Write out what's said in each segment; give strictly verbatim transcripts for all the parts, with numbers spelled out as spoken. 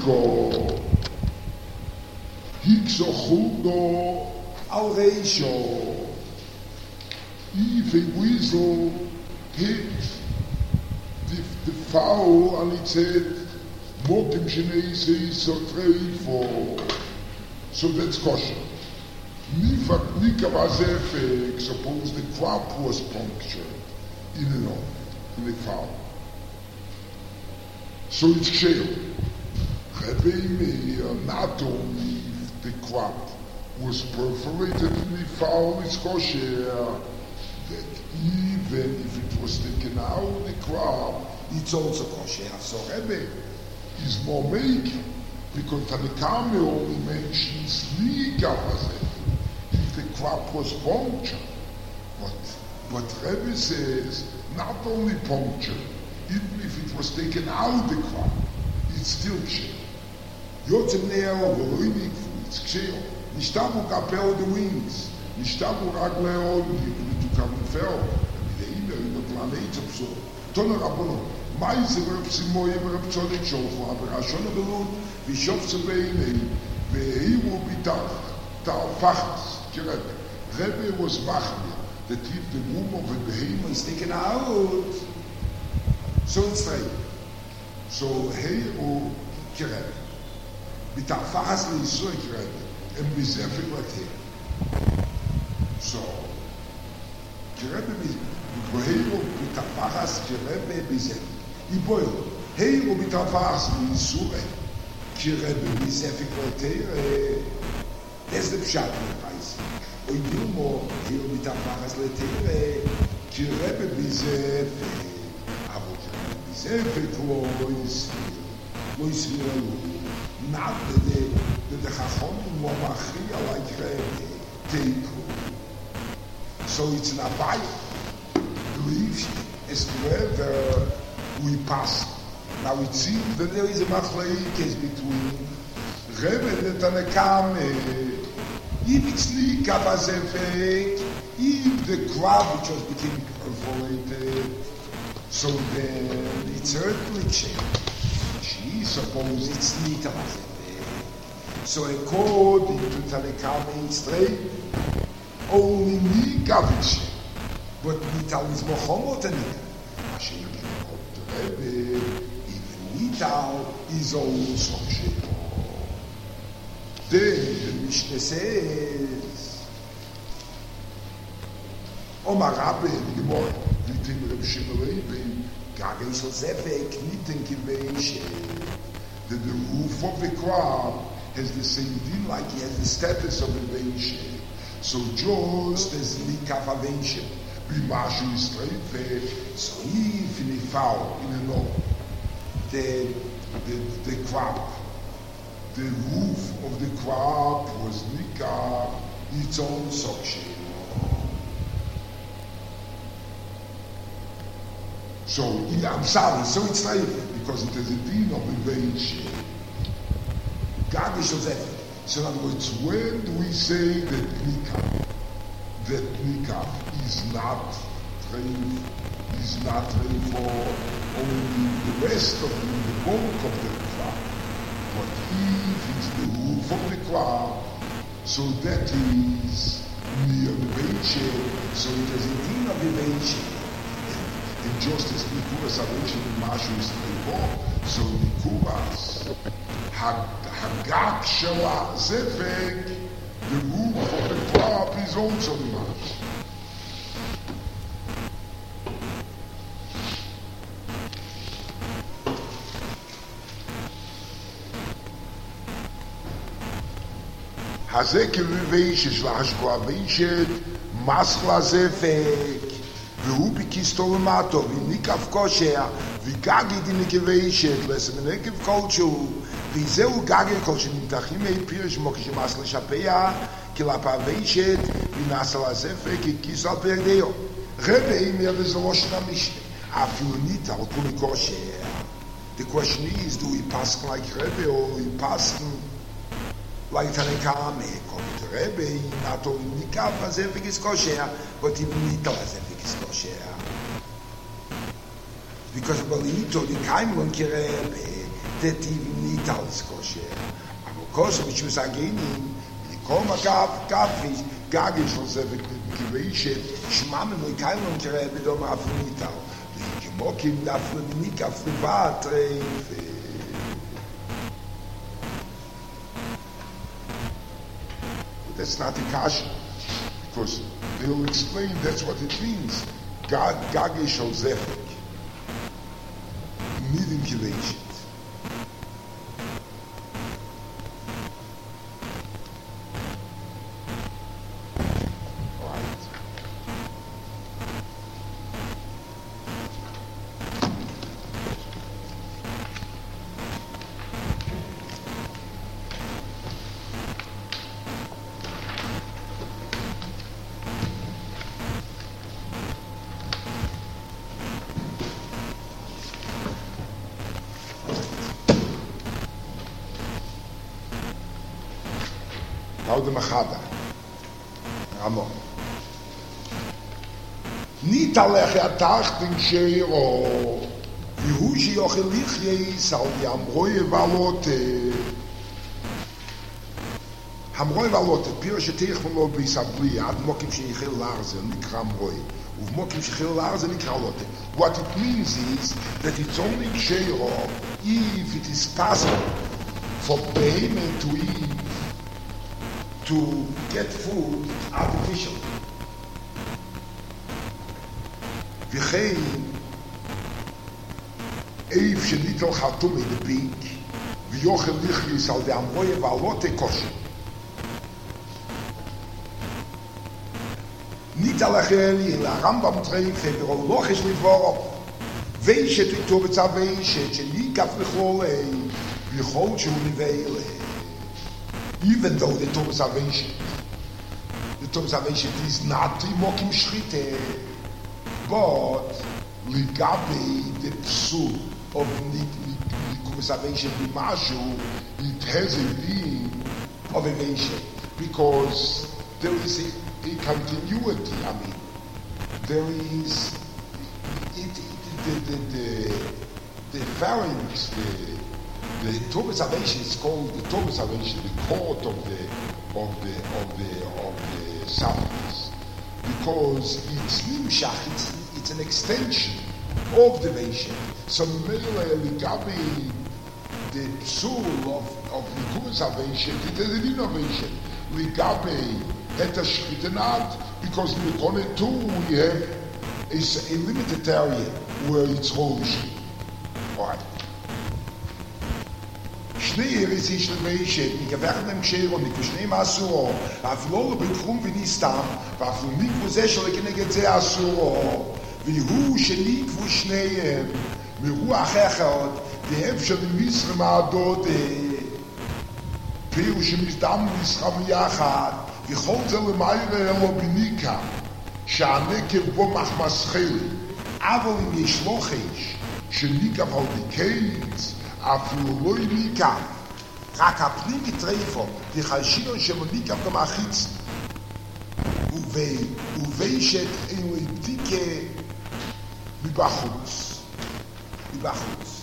Niko, Hikso Chudo, Alreisho, Ife Weasel hit the, the fowl and it said, Mokim Shenese so treifo. So that's kosher. Nika Vazefek, suppose the crop was punctured in and out, in the fowl. So it's shale. Rebbe Meir, not only if the crop was perforated in the fowl, it's kosher, that even if it was taken out of the crop, it's also kosher. So Rebbe is more making, because Tanakame only mentions Nika Vazefek. The crop was punctured, but but Rebbe says not only punctured, even if it was taken out the crop, it's still kshel. Yotzem neo v'loinik, it's kshel. Nishtavu kapel the wings, nishtavu ragleo to come and fell. And the email in the planet of so. Toner Rabbanon, Ma'ise v'Reb Simoye v'Reb Tzodek Sholcho, aber Hashon Belut v'Shof Tzebeinei v'Eiru B'Tach Ta'Pachas. Rebbe was machmir that if the womb of a behemoth is taken out, so it's right. So heiru Rebbe, bitafas leisuy Rebbe, and bizefik later. So Rebbe heiru bitafas Rebbe bizefik. Iboil heiru bitafas leisuy Rebbe bizefik later. That's the pshat in the price. Oy dilmo hier mit der Fachas letere, ki Rebbe bizef, avo bizef klois, klois viralu. Not the the the chachom mo machia like Rebbe teiku. So it's an abay. Believes as to whether we pass. Now it seems that there is a machlekes between Rebbe and Tanakame. If it's Nika Vazefek, if the crop which was became perforated, so then it's certainly changed. She supposes it's Nika Vazefek. So according to Tanakame, it's straight, only Nika Vazefek. But Nital is Mochomot and Nika. Hashem to Rebbe, even Nital is also Shema. Then the Mishnah says, Omar Rabbe, the Gemara, Vitim Reb Shimon Rebbe, Gagel Shozefek, Niten Kiveish, that the roof of the crop has the same din like he has the status of a Veish. So just as Nikaf Aveish, Bimashu is straight, so if in a foul, in a no, the, the, the crop, the roof of the crop was Nika, its own suction. So, yeah, I'm sorry, so it's like, because it is a din of a Veish. God is Joseph. So in other words, when do we say that Nika, that Nika is not trained, is not trained for only the rest of the, the bulk of the crop, but if it's the roof of the crop, so that is near the Veish, so it is a din of the Veish. And just as Nikuras are mentioned in Mashu is Trevo, so Nikuras, Hagak Shela Zefek, the roof of the crop is also Mash. Hazek Viveish, Shlashko Aveishet, Maskla Zefek. והוא בכיסתו למטו, וניקף כושר, וגגי דנקבשת, לסמנקב כלשהו, וזהו גגי כלשהו, נמתחים מהפיר שמו כשמס לשפע, כלפבשת, ונסה לזפק, ככיס על פרדיו. רבי אומר וזה לא שנה משנה, אפילו ניתה על כולי כושר. The question is, do we pass like Rebbe, or we pass like Tanakame? According to Rebbe, not only nikaf lazefek is kosher, but even nita lazefek is kosher. Because Balito, the Kaimlon Rebbe, that even Nital is kosher. And of course, which was again in the Koma Gaf, Gafish, Gagish was a Givation, Shmam, and Kaimon Kerebidom of Nital. The Kimokim, Dafun, Nika, Fubatre. That's not the kasha, because they'll explain that's what it means. Gagish or Zefik. Needing kilation. Now the Machada. Ramon. Niet alech atachten sheiro. Vihu shioch elichye sal yamroye valote. Hamroye valote. Piro shetech von lo bisabli. Ad mokim sheichel larze nikra hamroye. Uv mokim sheichel larze nikra lote. What it means is that it's only sheiro if it is possible for payment to eat, to get food artificially. V'chein eif shenitol chatum in the beak v'yochel lichlis al de'amroye v'alote kosher. Niet alacheli in la Rambam treif hebero lochish lidvorov veishet v'tovitza veishet shenikaf v'cholei v'chol shu niveile. Even though the Torah salvation, the Torah salvation is not Mokim Shrite, but Ligabe, the Psul of Nikum salvation, Limashu, it has a being of evasion, because there is a, a continuity. I mean, there is it, it, the, the, the, the pharynx, the The Torah salvation is called the Torah salvation, the court of the of the of the of the Sabbaths, because it's nimshach, it's, it's an extension of the nation. So Mele Ligabi, the soul of of the Torah salvation, it is an innovation. Ligabi et Shchitanat, because in the Kone too we have is a limited area where it's holy. All right. Schnee ist ich der Mensch, ich gewerne im Scher und ich schnee Masuro, auf Lolle betrum wie nicht da, war für mich wo sehr schon ich sehr Asuro, wie hu schnik wo Schnee, mir hu achert, die hab schon in Misr ma dort, Piu schmis dam is khamiachat, wie khol zel meire lobinika, shane ke bo mach maschil, aber in schlochisch, schnika vol dikeits, aflu loinika, rakapni mitrefo, die khashino shemonika kamachitz, uve uve shet elitike bibachutz, bibachutz.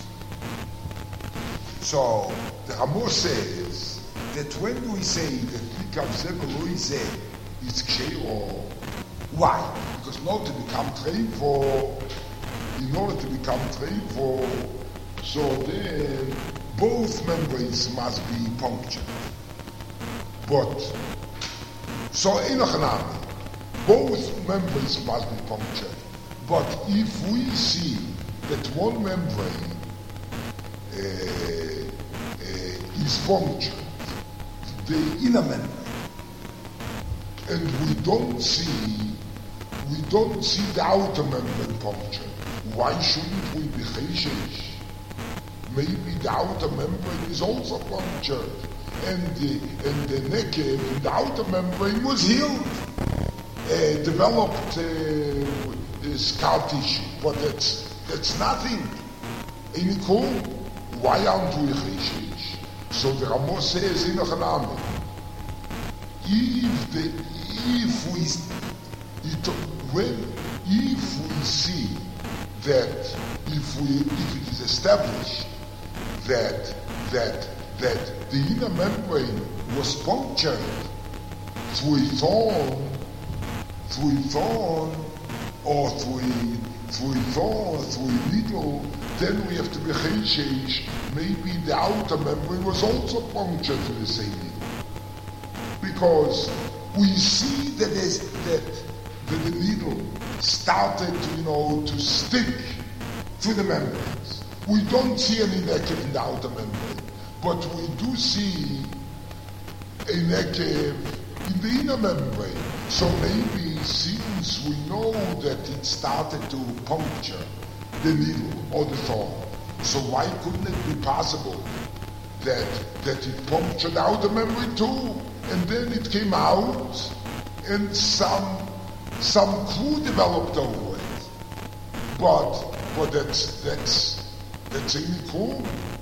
So the Ramos says that when we say that Mikav Zebeloi Zeh is Ksheiro, why? Because in order to become treifo, in order to become treifo, so then both membranes must be punctured. But, so Enochanami, both membranes must be punctured. But if we see that one membrane uh, uh, is punctured, the inner membrane, and we don't see, we don't see the outer membrane punctured. Why shouldn't we be cheshish? Maybe the outer membrane is also punctured, and the and the naked in the outer membrane was healed, uh, developed uh, scar tissue, but that's that's nothing. Any cool? Why aren't we cheshish? So the Ramos says in a if the if we it, when if we see that if we if it is established that that that the inner membrane was punctured through a thorn, through a thorn, or through a, through a thorn, through a needle, then we have to be cheshesh. Maybe the outer membrane was also punctured through the same needle. Because we see that, that, that the needle started, you know, to stick through the membranes. We don't see any nekev in the outer membrane, but we do see a nekev in the inner membrane. So maybe since we know that it started to puncture the needle or the thorn, so why couldn't it be possible that that it punctured the outer membrane too, and then it came out, and some some clue developed over it? But but that's that's that's in cool.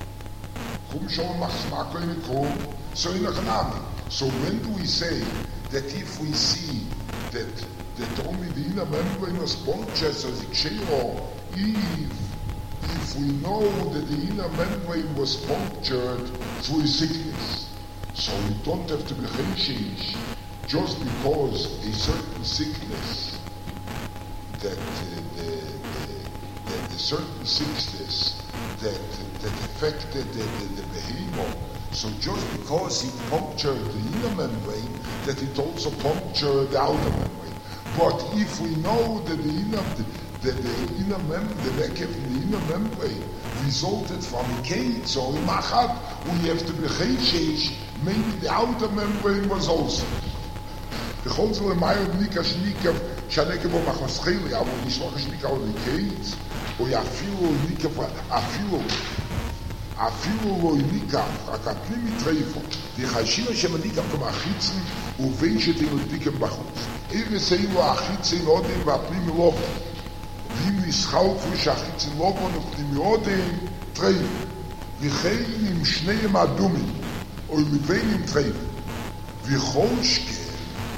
So in economic. So when do we say that if we see that that only the inner membrane was punctured, so the kshero, if if we know that the inner membrane was punctured through a sickness, so we don't have to be cheshish just because a certain sickness that uh, the, the, the, the certain sickness that that affected the, the, the behemoth. So just because it punctured the inner membrane, that it also punctured the outer membrane. But if we know that the inner, the, the inner membrane, the nekev in the inner membrane resulted from a cage, so in machat, we have to be cheshesh, maybe the outer membrane was also. The chonzel mayo nika shnikev shanekev o machoscheli, aber nishloch shnikev o cage, or yafilu nikev afilu. אפילו לא יניקה, רק הפנים יטרפו. דחשירה שמניקה כמחיצן ובין שתלתיקם בחוץ. אירס אילו החיצן עודם והפנים ילובו. ואם נסחלפו שהחיצן לובו ופנים עודם טרפו. וכן עם שניהם אדומים, או לבין עם טרפו. וכל שכן.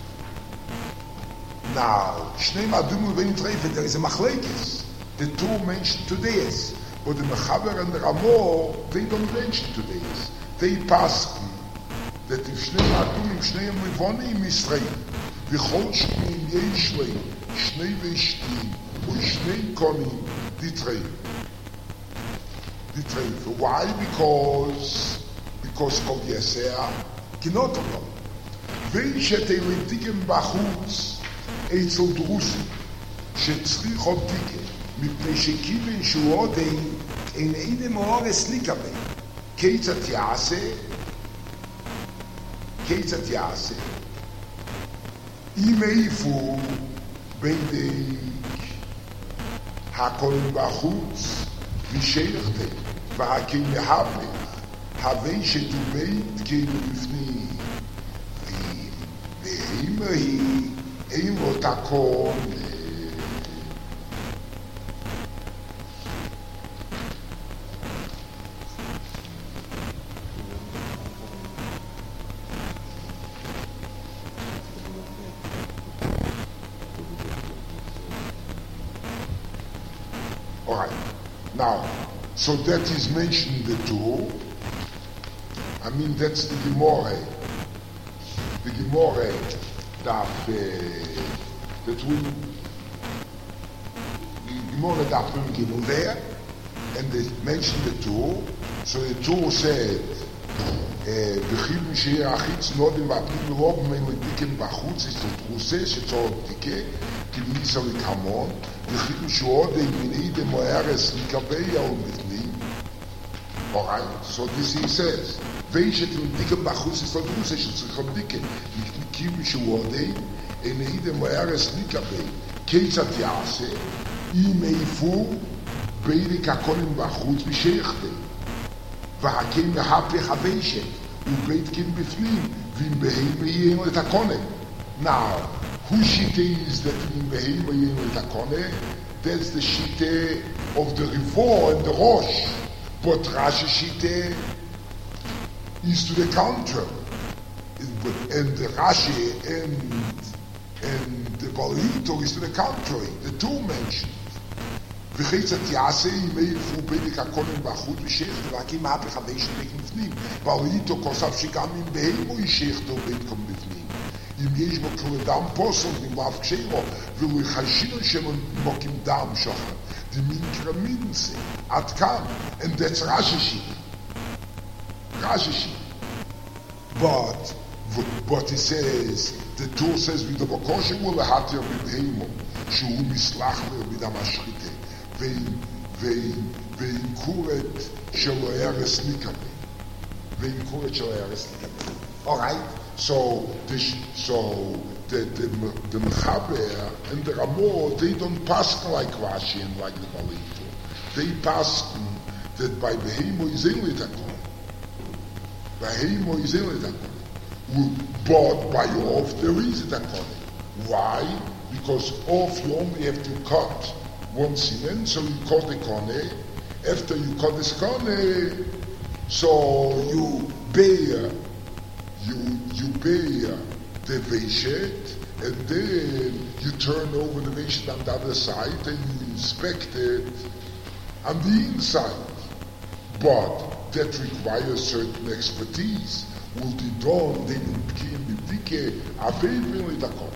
Now, שניהם אדומים ובין עם טרפו, there is a machlekes. The two mentioned to this. But the Mechaber and the Ramor, they don't mention today. They pass that if Shnei Atumim, Shnei Mivonim Yisrael, V'chol Shneim Yeshlei, Shnei Veshtim, or Shnei Konim, Ditrei. Ditrei. Why? Because, because Kol Yesea, Kinotolom. Ve'shetei Letikem Bachutz, Eitzel Drusim, Shetzrich Optikem, מפני שכיוון שהוא עוד אין, אין אין מאורס ניקבה. כיצד יעשה? כיצד יעשה? אם איפה בדק הקולים בחוץ ושייכת והקים להפך, הווי שתובית כאילו בפנים. ואם היא אין לו תקון Now, so that is mentioned the two. I mean, that's the Gemara. The Gemara that uh, that we the Gemara that we given there, and they mentioned the two. So the two said, "V'chim she'er achitz nodim v'apnim lov me'ledikim b'chutz is l'truseh shetzor dike k'nisa l'kamon." Alright, so this he says. Veishet l'dikem bachutz is l'truseh shetzor dike k'nisa l'kamon eneide moeres nikabei. Keitzad yase im eifu beidik hakolim bachutz v'sheichtei. והקים מהפך הוישת, ובית קים בפנים, ואם בהימה יהיה לו את הקונה. Now, whose shite is that in בהימה יהיה לו את הקונה? That's the shite of the Rivo and the Rosh. But Rashi shite is to the contrary. And the Rashi and, and the Balito is to the contrary. The two mentioned. וחצת יעשה ימי יפו בדק הקונן בחוץ ושייך ורקים מהפך הווישת בקם בפנים ועל איתו כוסף שגם אם בהימו ישייכתו בדקם בפנים אם יש בו כאילו דם פוסל נמלאף כשרו ולו יחשינו שלו מוקים דם שוחר the minkraminse at kam and that's Rashishi Rashishi but but he says the Torah says with the Bakoshe will have to be Hemo shu mislach with the mashchite vein vein vein kuret shelo eres nikame vein kuret shelo eres nikame all right so this so the the the Mechaber and the Ramah, they don't pass like Rashi and like the Balito. They pass that by Behemo is only Takon. Behemo is only Takon. But by off there is a Takon. Why? Because off you only have to cut one cement, so you cut the Kone. After you cut the Kone, so you bear, you you bear the Veishet, and then you turn over the Veishet on the other side and you inspect it on the inside. But that requires certain expertise. Will be done, then in Pkim Bidike, Avevin Lidakon.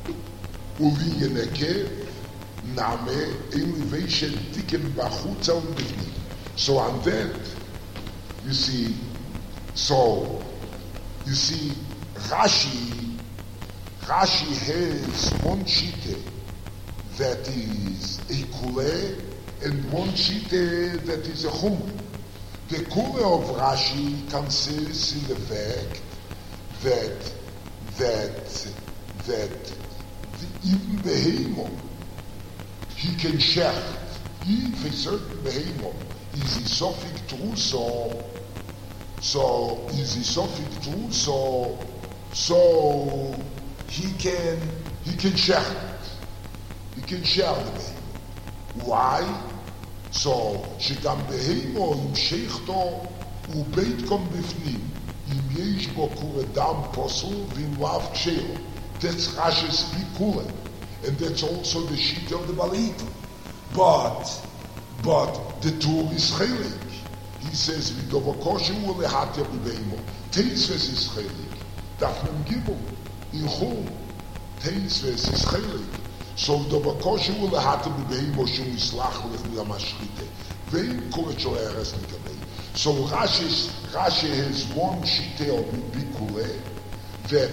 Uli Yeneke, Name, Elevation, Dikem Bachutza und Bivni. So on that, you see, so, you see, Rashi, Rashi has one shite that is a kule and one shite that is a chum. The kule of Rashi consists in the fact that that that the, even behemo he can shecht. If a certain behemo is isophic truso, so is isophic truso, so he can he can share it. He can share the behemo. Why? So שגם בהימו אם שייכתו ובית קום בפנים אם יש בו כולה דם פוסל ואם לאו כשרו. That's Rashi's Bikula. And that's also the sheet of the Balito. But but the tool is chelik. He says vidovakoshu ulehatya b'beimo. Teisves is chelik. Dafnem gibel. In Chum, Teisves is chelik. So vidovakoshu ulehatya b'beimo shum islach lech milamashchite. Vein kolet shol eres nikabei. So Rashi Rashi has one shite of Bikule that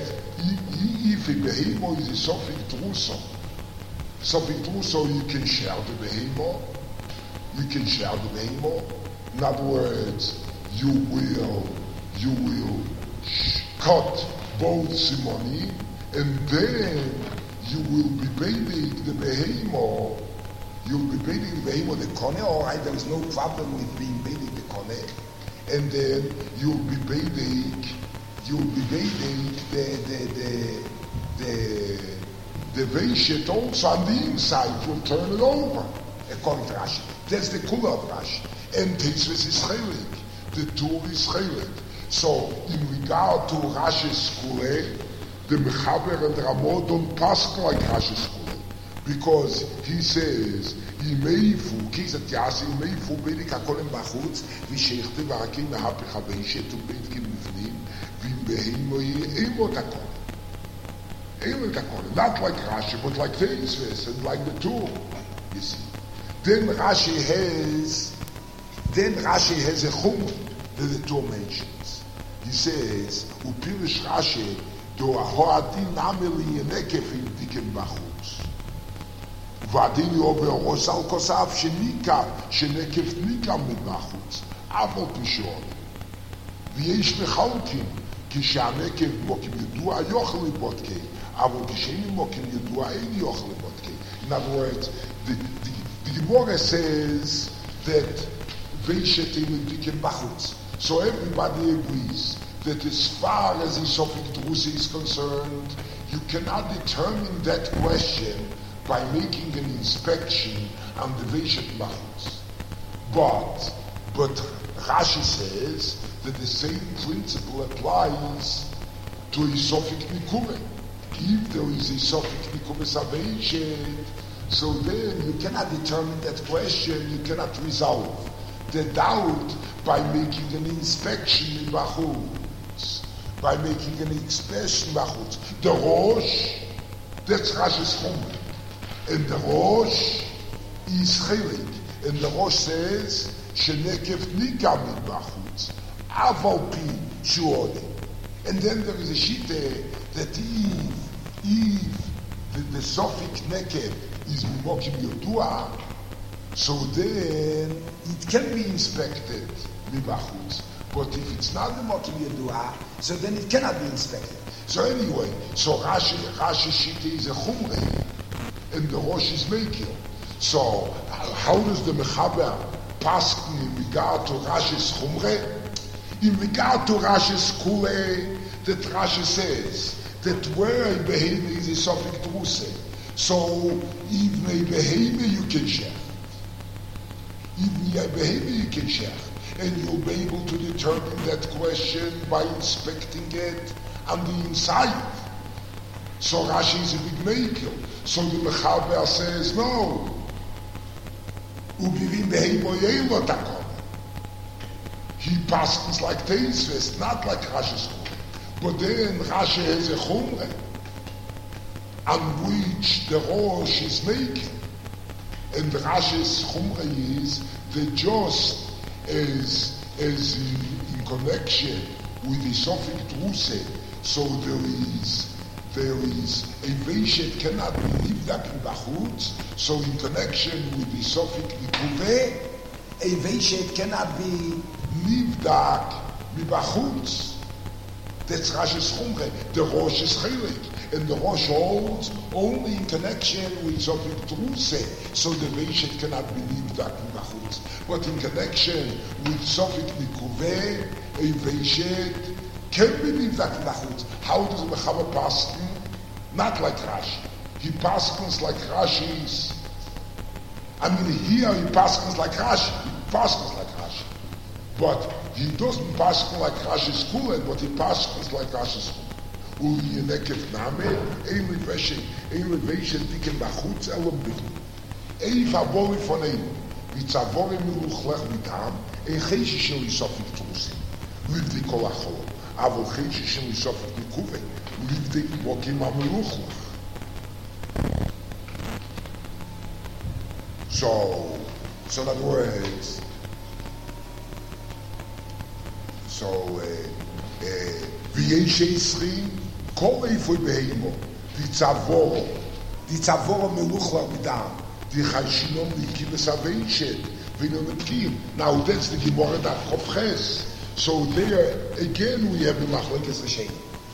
if a behemoth is a sophic truso, sophic truso you can share the behemoth. You can share the behemoth. In other words, you will, you will sh- cut both simoni, and then you will be bathing the behemoth. You will be bathing the behemoth, the kone. All right, there is no problem with being bathing the kone, and then you will be bathing. You will be bathing the the the the the veishet also on the inside. You'll turn it over, according to Rashi. That's the kula of Rashi. And Teisves is chelik. The tool is chelik. So, in regard to Rashi's kule, the Mechaber and Ramah don't pass like Rashi's kule. Because he says, Yimeifu, Kizat Yasi, Yimeifu, Bedik HaKolem Bachutz, V'sheichte V'hakim V'hapich HaVeishet, U'Beitkim B'fnim, V'Imbeheimo Ye'emo Takon. Emo Takon. Not like Rashi, but like Teisves, and like the tool, you see. Then Rashi has, then Rashi has a chum that the Torah mentions. He says, "Upirish Rashi do ahoadin nameli yenekefim dikem bachutz, vadin yover rosal kosav shenika shenekef nikam bachutz, avol pishon, v'yesh mechalkim kishanekef mokim yedua yochli botkei, avol kishenim mokim yedua ein yochli botkei." In other words, the, the The Gemara says that Veishetim Dikem Bachutz. So everybody agrees that as far as Isophic Drusi is concerned, you cannot determine that question by making an inspection on the Veishet Bachutz. But, but Rashi says that the same principle applies to Isophic Nikume. If there is Isophic Nikume Saveishet, So then you cannot determine that question, you cannot resolve the doubt by making an inspection in Bachutz, by making an inspection in Bachutz. The Rosh, that's Rashi's Chumrah. And the Rosh is Chelik. And the Rosh says, Shenekef Nikam in Bachutz, Aval Pi Shuode. And then there is a Shite that if, if the, the Sofik Nekev is Mimokim Yodua, so then it can be inspected Mibachutz. But if it's not Mimokim Yodua, so then it cannot be inspected. So anyway, so Rashi, Rashi Shite is a Chumrei, and the Rosh is Mekil. So how does the Mechaber paskin in regard to Rashi's Chumrei? In regard to Rashi's Kule, that Rashi says that where a behemoth is a Sofik Druse, so even a behemoth you can share. Even a behemoth you can share. And you'll be able to determine that question by inspecting it on the inside. So Rashi is a big makel. So the Mechaber says, no. Ubivim behemoth yelo takom. He passes like Teisves, not like Rashi's Chumrah. But then Rashi has a Chumrah on which the Rosh is making. And Rashi's Chumrah is that just as, as in, in connection with the Sofik Druse, so there is there is a Veishet cannot be Nivdak in Bachutz, so in connection with the Sofik Nikuveh, a Veishet cannot be Nivdak Mibachutz. That's Rashi's Chumrah. The Rosh is Chelik, and the Rosh holds only in connection with Sofik Druse, so the Veishet cannot be Nivdak Mibachutz. But in connection with Sofik Nikuveh, a Veishet can be Nivdak Mibachutz. How does Mechaber paskin? Not like Rashi. He paskins like Rashi's. I mean, here he paskins like Rashi. He paskins like Rashi. But he doesn't paskin like Rashi's Kulen, but he paskins like Rashi's Kulen. Uli Yenekef Name, Ein Leveshe, Ein Leveshe Diken Bachutz Elom Bidin. Ein Favori von Ein, Mitzavori Miluchlech Mitam, Ein Cheshi Shel Yisofik Trusin, Livdi Kol Achol, Avol Cheshi Shel Yisofik Nikuveh, Livdi Mokim HaMeluchlech. So, so in other words, so, V'yesh Yisri, Kol Eifoi Beheimo, Di Tzavoro, Di Tzavoro Meluchlech Midam, Di Chayshinom Likimes HaVeishet, V'ino Netkim. Now that's the Gemara Daf Chof Ches. So there, again, we have the Machlekes Rishonim.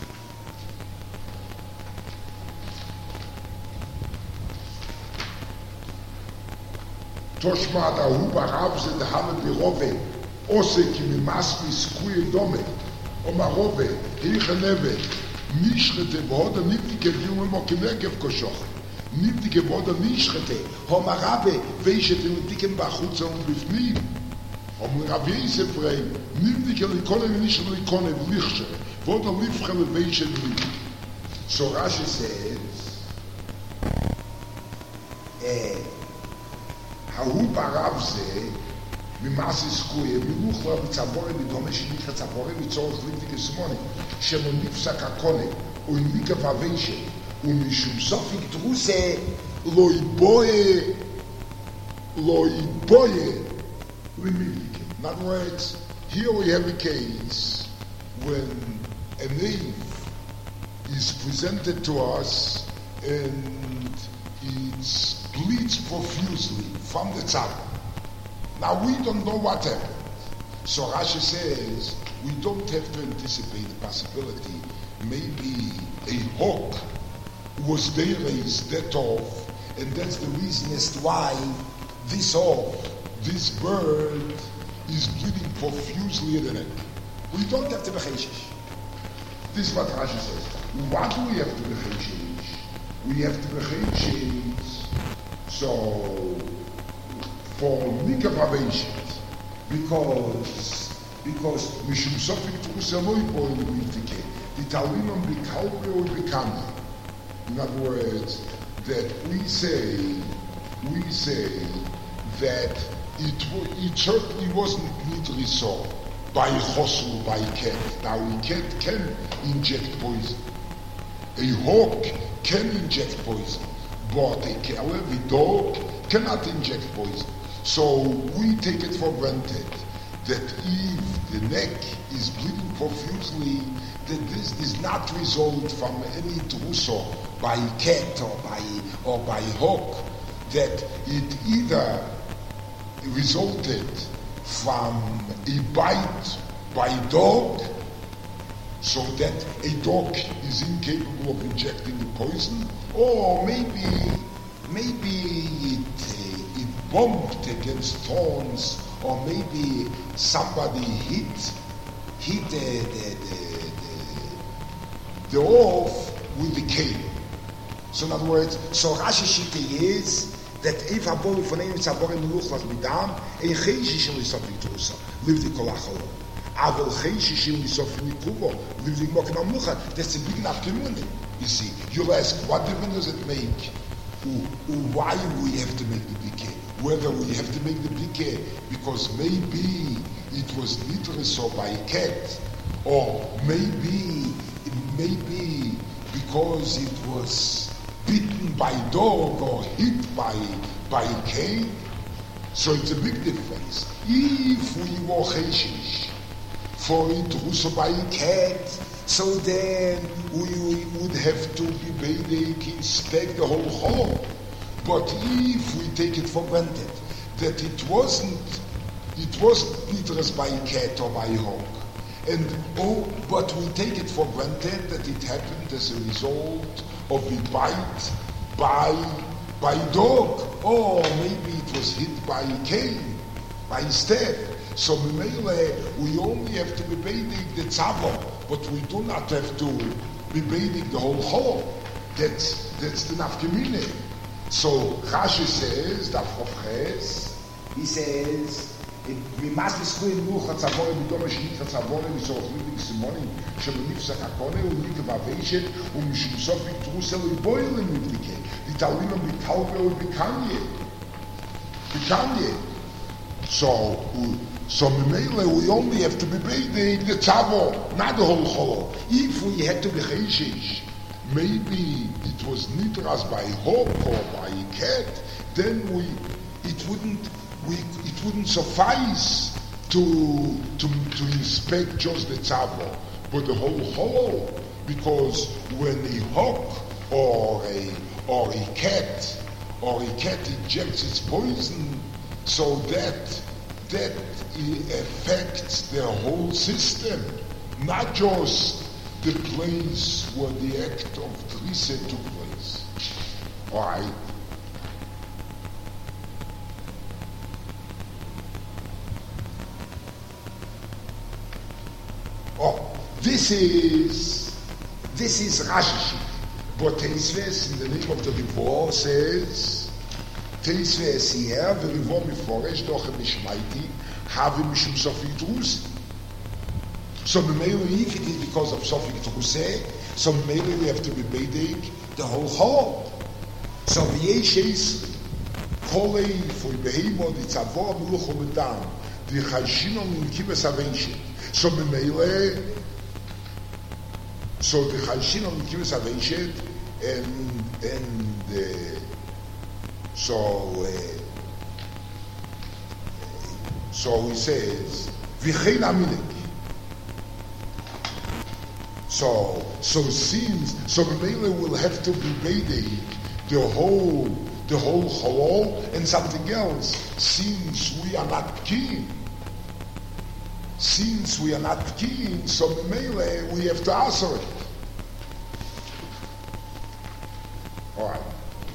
Toshma Dahu Barav Ze Dehane Birove, Ose Ki Mimasmi Skuye Dome, Oma Rove, Heiche Neve, Nishrete Voda Niptike Vilme Mokinekev Koshoch, Niptike Voda Nishrete, Oma Rabbe, Veishete Niptikem Bachutza und Bifnim, Oma Rabbe Yisefrei, Niptike Likone Nishre Likone Vlichere, Voda Lifchele Veishet Niptike. So Rashi says, eh, Hahu Barav Ze, Mimasi Skuye, Miluchla, Mitzavore, Midome, Shinicha Tzavore, Mitzorach, Livdike Simone, Shemonifsa Kakone, Uinika Faveshe, Umishum Sofik Druse, Loiboye, Loiboye, Limivdike. In other words, here we have a case when a name is presented to us and it bleeds profusely from the tzad. Now we don't know what happened. So Rashi says we don't have to anticipate the possibility. Maybe a hawk was there raised that off, and that's the reason as to why this hawk, this bird, is bleeding profusely in the neck. We don't have to be cheshish. This is what Rashi says. What do we have to be cheshish? We have to be cheshish. So for Nika Paveshet, because because Mishum Sofik Truseloi Boy Livdike, the Talinam Bikalbe or Bikame. In other words, that we say we say that it, it certainly wasn't literally so by chosru, by a cat. Now a cat can inject poison. A hawk can inject poison, but a caleb, a dog, cannot inject poison. So we take it for granted that if the neck is bleeding profusely, that this does not result from any druso by a cat or by or by a hawk, that it either resulted from a bite by a dog, so that a dog is incapable of injecting the poison, or maybe maybe it, uh, it bumped against thorns, or maybe somebody hit hit the the, the, the, the off with the cane. So in other words, so Rashi Shita is that if a boy von einem Zabor in Luch was mit Dam, ein Cheishish in Lissof Vitrusa, live the Kolachalo. Aval Cheishish in Lissof Nikubo, live the Mokim Amlucha. That's a big enough community. You see, you'll ask, what difference does it make? Why we have to make the Bikeh? Whether we have to make the Bikeh because maybe it was literally so by a cat, or maybe, maybe because it was bitten by a dog or hit by by a cane. So it's a big difference. If we were Cheishish for it also by a cat, so then we, we would have to be Beidek, inspect the whole home. But if we take it for granted that it wasn't it wasn't literally by a cat or by a hawk, and oh, but we take it for granted that it happened as a result of a bite by by a dog, or maybe it was hit by a cane, by a step. So Mimele, we only have to be bathing the tzavo, but we do not have to be bathing the whole hole. That's that's the nafkamine. So Rashi says that Chofres, he says, we must be school in Luch HaTzavore, B'doma Shinit HaTzavore, V'sorach Living Simoni, Shebenifsach HaKone, U'nik Vaveshet, U'mishimsof V'trusel, U'boil in Midlike, V'talino V'talbe, U'bikanye. Bikanye. So, so Mimele, we only have to be bathing the tzavo, not the whole cholo. If we had to be Cheishish, maybe it was nitras by a hawk or by a cat, then we, it wouldn't, we, it wouldn't suffice to, to, to inspect just the tzavo, but the whole hole, because when a hawk or a, or a cat, or a cat injects its poison, so that, that affects their whole system, not just the place where the act of Trisa took place. Alright? Oh, this is this is Rashi. But Teisves, in the name of the Rivor, says Teisves here, the Rivor Miforesh, Doche Mishmaiti, have Mishum Sofi Drusi. So maybe if it is because of Sofik Truse, so maybe we have to be Beidik the whole hall. So V'yesh Esri, Kolei for Behemo, the Tzavor Meluch Obedam, the Chayshinon in Kibes Avenshet. So maybe, so the Chayshinon in Kibes Avenshet, and and uh, so uh, so he says V'chein Aminek. So, so since, so Mele will have to be bathing the whole, the whole halal and something else, since we are not keen. Since we are not keen, so Mele we have to answer it. All right.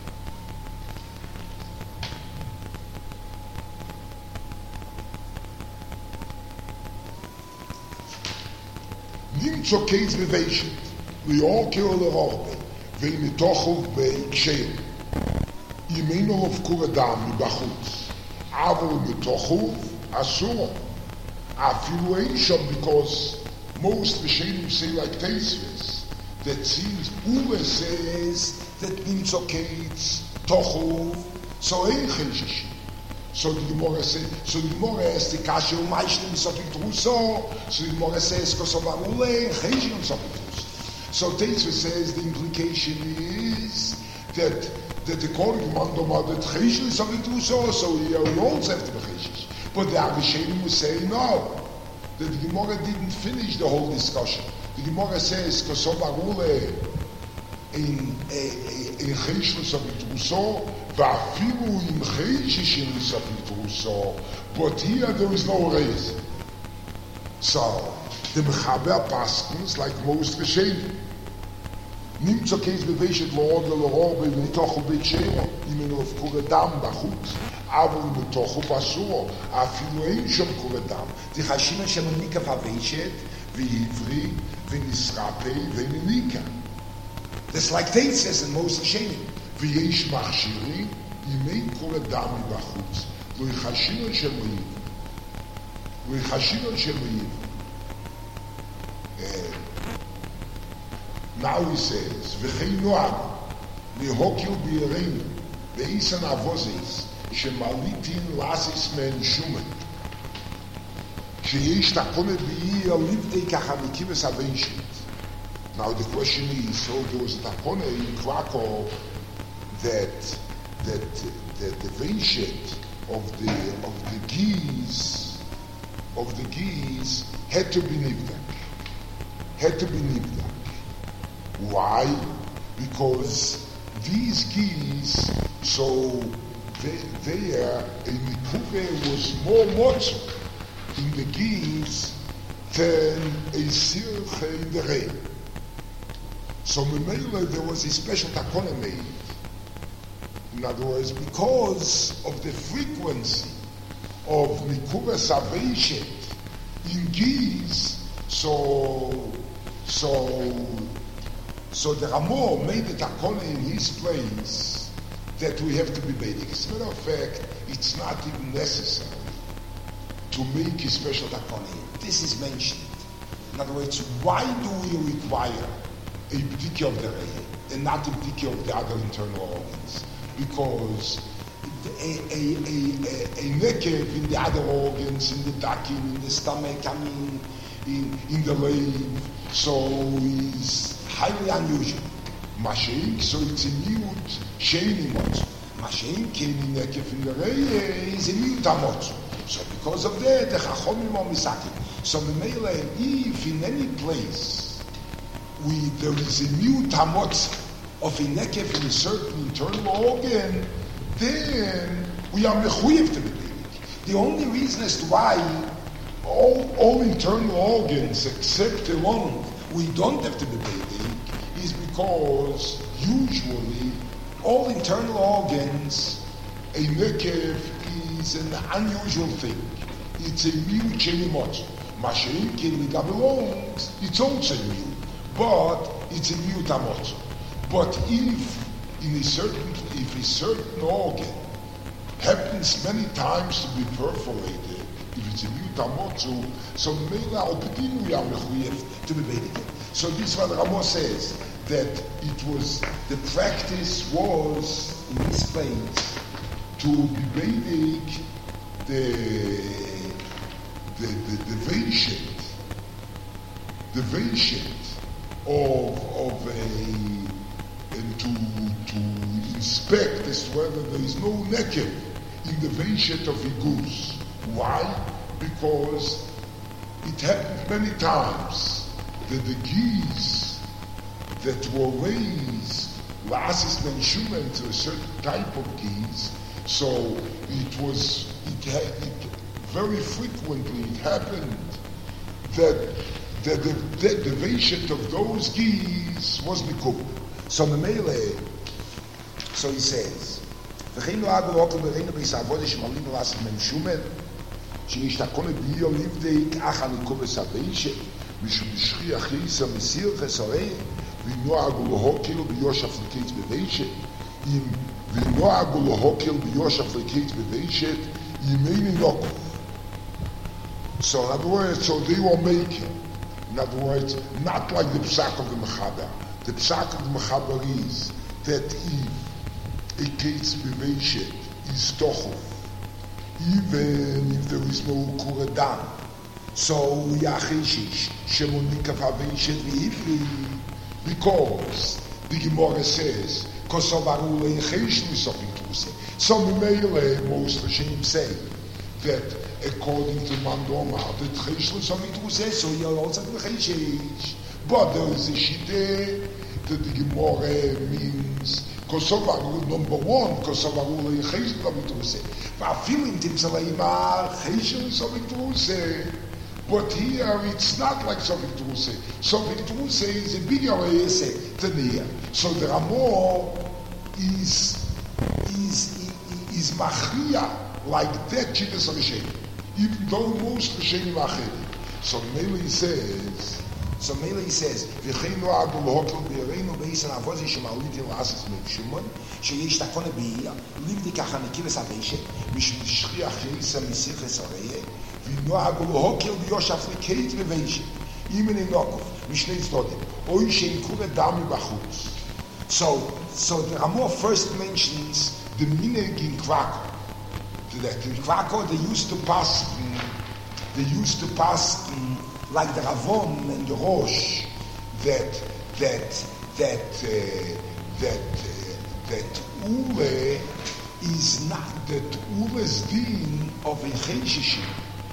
Nimtzo case beveshet, we all kill the robe, ve mitochov beikshel. Yemeno of kuradam mibachutz, avol mitochov asur. Afilu eisham, because most Rishonim say like Teisves, that seems Ure says that Nimtzo case Tochu, so ein Chishish. So the Gemara says, so the Gemara is the Kasha Umayshlim Sopik Truso, so the Gemara says, Kosovarule, Cheshim Sopik Truso. So Teisva says the implication is that that the Kohen Mandoma that Cheshim Sopik Truso, so he also have to be Cheshish. But the Avishanim will say no. That the Gemara didn't finish the whole discussion. The Gemara says, Kosovarule, in in Cheshish Sopik Truso, ואפילו עם חשש לספיטרוסו, but here there is no raise. So, the Mechaber Paskins, like most Rishonim, nimmt zur Käse beweishet לאור ולאור במתוך ובית שבע, אם אינו קורא דם בחוץ, אבל מתוך ובסור, אפילו אין שם קורא דם. די חשיבה שמניקה פבשת, ועברי, ונסרפי, ונניקה. That's like Tate says in most Rishonim. ויש מכשירים, ימי כל אדם מבחוץ, לא יחשיב על שם אויב. לא יחשיב על שם אויב. Now he says, וכי נועד, להוקר בירינו, ואיסן אבוזיס, שמליטין לאסיס מן שומן. שיש תקונה בי על ליבדי ככה מקיבס הבנשית. Now the question is, so there was a takona in Krakow, that that that the Veishet of the of the geese of the geese had to be nivdak, had to be nivdak. Why? Because these geese, so they, there a mikveh was more motzu in the geese than a sirche in the rain. So Memela, there was a special takona made. In other words, because of the frequency of Mikura Saveshet in geese, so so so the Ramor made the takona in his place that we have to be baiting. As a matter of fact, it's not even necessary to make a special takona. This is mentioned. In other words, why do we require a bdikah of the re'eh and not a bdikah of the other internal organs? Because a, a, a, a, a nekev in the other organs, in the dakim, in the stomach, I mean, in, in the leg, so is highly unusual. Masheik, so it's a mute sheni motzu. Masheik, in the nekev in the re'eh is a mute amotzu. So because of that, the chachomim are misakim. So memela, if in any place we there is a mute amotzu of a nekev in a certain internal organ, then we are mechuyev to be beidik. The only reason as to why all, all internal organs except the lung we don't have to be beidik is because usually all internal organs, a nekev is an unusual thing. It's a mute chenimot. Masheik in the belongs, it's also mute, but it's a mute amot. But if in a certain if a certain organ happens many times to be perforated, if it's a mute amotzu, so mela opedin we are mechuyev to be beidik. So this is what Ramo says, that it was the practice was in this place to be beidik the the the the veishet, the veishet of of a and to to inspect as to whether there is no nekev in the veishet of a goose. Why? Because it happened many times that the geese that were raised la'asis ben shumen to a certain type of geese, so it was it had it very frequently it happened that that the the, the veishet of those geese was mikub. So Memele, so he says, "V'chein lo adu okel bereinu b'isavod shmalim b'lasik men shumen, shenishtakone b'yo livdei k'ach anikov b'saveishe, mishum b'shchiach yisa mesir chesarei, v'noagu lohokel b'yoshaf l'keitz b'veishe, im v'noagu lohokel b'yoshaf l'keitz b'veishe, yimeini nokov." So in other words, so they were making, in other words, not like the psak of the Mechaber. The psak of the Mechaber is that if a case beveshet is tochov, even if there is no kuredan. So yachishish shemonika faveshet v'ivri, because the Gemara says kosovarule yechishnu sofituse. So Mimele most Hashem say that according to Mandoma the chishnu sofituse, so you also have chishish. But there is a shite that the Gemara means kosovarule number one kosovarule yechishnu sofituse. Va'afilim timtzaleimar chishnu sofituse. But here it's not like Sofik Truse. Sofik Truse is a bigger essay than here. So the Ramor is is is machria like that Chittas Rishenim, even though most Rishenim are Acheri. So Mele says, so Mele says, V'cheinu agul hokel b'yareinu b'yisan avozi shemalitin l'asas me'kshumon sheyesh takone b'yia livdi kachanikives aveshet mishum shchiach yeisa misiches areye v'noagul hokel b'yoshaf l'keit b'veishet imen inokov mishnei tzdodim oy shein kure dami b'chutz. So, so the Ramor first mentions the minhag in Krakow. That in Krakow they used to pass, they used to pass like the Ravon and the Rosh, that that that uh, that uh, that Ule is not that Ule's din of a Cheshishim.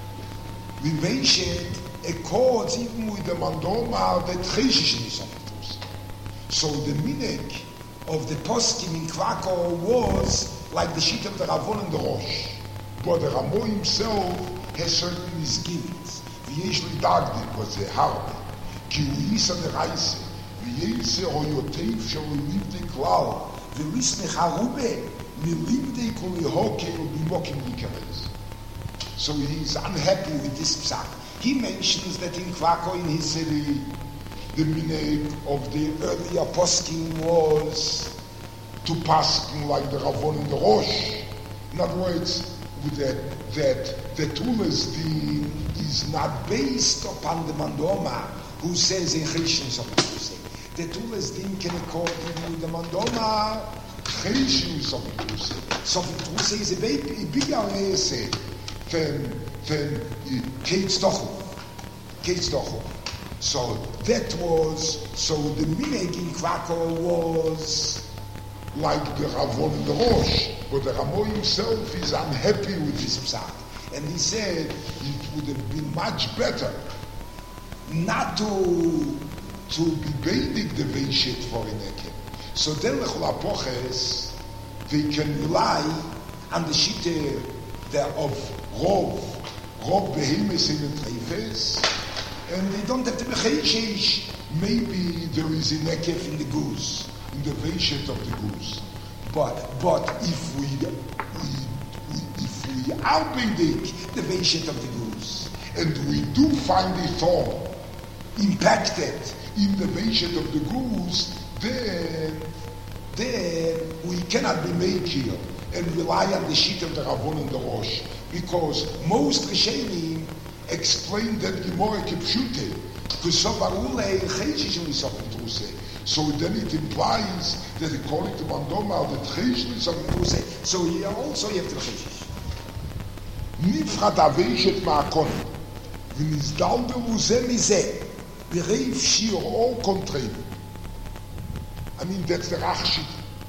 The Veishet accords even with the Mandoma that Cheshishim is on it. So the minhag of the poskim in Krakow was like the sheet of the Ravon and the Rosh. But the Ramor himself has certain misgivings. V'yesh l'dagdim was a harbe. Ki hu yisa d'raise. V'yese hoyotev shel livdei klal. V'lisnech harube milivdei kol yehokel b'mokim yikares. So he's unhappy with this psak. He mentions that in Krakow, in his city, the minhag of the earlier poskim was to paskin like the Ravon and the Rosh. In other words, with that that the Tulas din is not based upon the Mandoma who says in Cheshim Sofituse. The Tulas din can accord even with the Mandoma Cheshim Sofituse. Sofituse is a big, a bigger essay than than Keitz Tochu. Keitz Tochu. So that was so the minhag in Krakow was like the Ravon and the Rosh, but the Ramor himself is unhappy with this psak, and he said it would have been much better not to to be baiting the Veishet for an ekem. So then Lechol Apoches, they can rely on the shite of Rov, Rov Behemes in the Treifes, and they don't have to be Cheishish. Maybe there is an ekef in the goose, in the Veishet of the goose. But but if we, we, we if we are bending the Veishet of the goose, and we do find a thorn impacted in the Veishet of the goose, then then we cannot be made here and rely on the sheet of the Ravon and the Rosh, because most Rishenim explain that Gemara Kipshute, Kusovarule Cheshishim Sofituse. So then it implies that according to Mandoma, the Cheshishim Sofituse. So here also you have to Cheshish. Nifrat Aveishet Ma'akon, V'nizdal Beruze Mizeh, V'reiv Shir Or Kontrev. I mean, that's the Rachshit.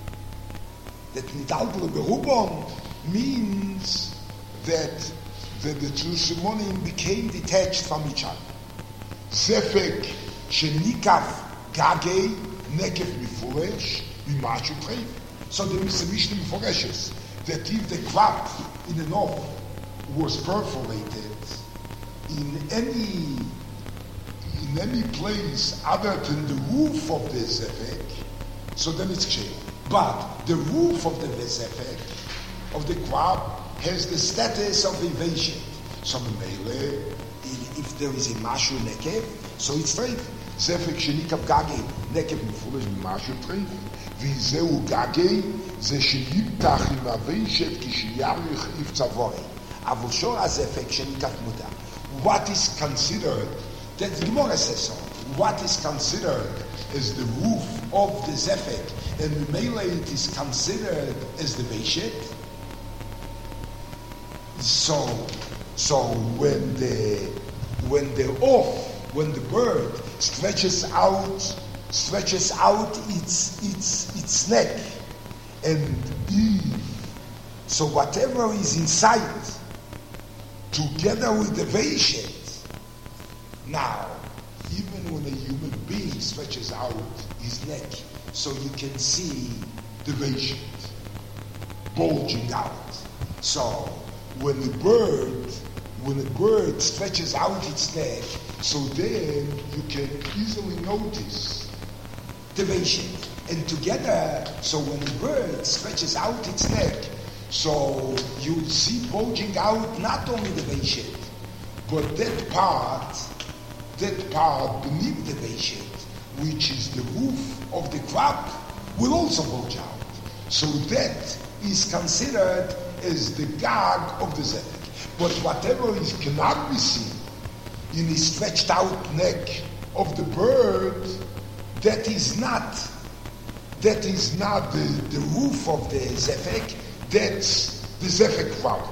That Nidal Berubon means that that the two Simonim became detached from each other. Sefek shenikaf gagei nekef mifuresh v'mashu treif. So there is a Mishnah Mifureshes that if the crop in the north was perforated in any in any place other than the roof of the Sefek, so then it's ksher. But the roof of the Sefek of the crop has the status of evasion. So Mele, if there is a mashu nekev, so it's treif. Sefek shenikav gagei nekev mifuresh mashu treif. V'zeu gagei ze sheyimtach im aveshet kishiyarich if tzavori. Avol shor hazefek shenikav muta. What is considered? That the Gemara says so. What is considered as the roof of the zefek and Mele it is considered as the Beishet. So, so when the when the off, when the bird stretches out, stretches out its its its neck, and Eve, so whatever is inside, together with the Beishet. Now, even when a human being stretches out his neck, so you can see the Beishet bulging out. So when the bird, when the bird stretches out its neck, so then you can easily notice the Beishet. And together, so when the bird stretches out its neck, so you see bulging out not only the Beishet, but that part, that part beneath the Beishet, which is the roof of the crop, will also bulge out. So that is considered as the gag of the zefek. But whatever is cannot be seen in the stretched out neck of the bird, that is not, that is not the, the roof of the zefek, that's the zefek crop.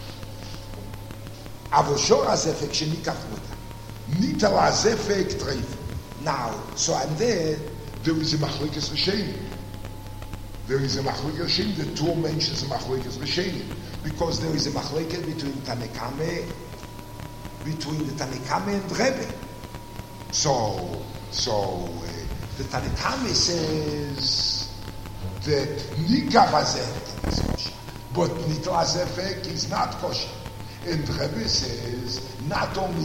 Avoshor zefek shenikach muta. Nital zefek treif. Now, so and there, there is a machlekes rishenim. There is a machlekes rishenim. The two mentions a machlekes rishenim because there is a machlekes between Tanekame, between the Tanekame and Rebbe. So, so uh, the Tanekame says that Nikah zefek is kosher, but Nital zefek is not kosher. And Rebbe says not only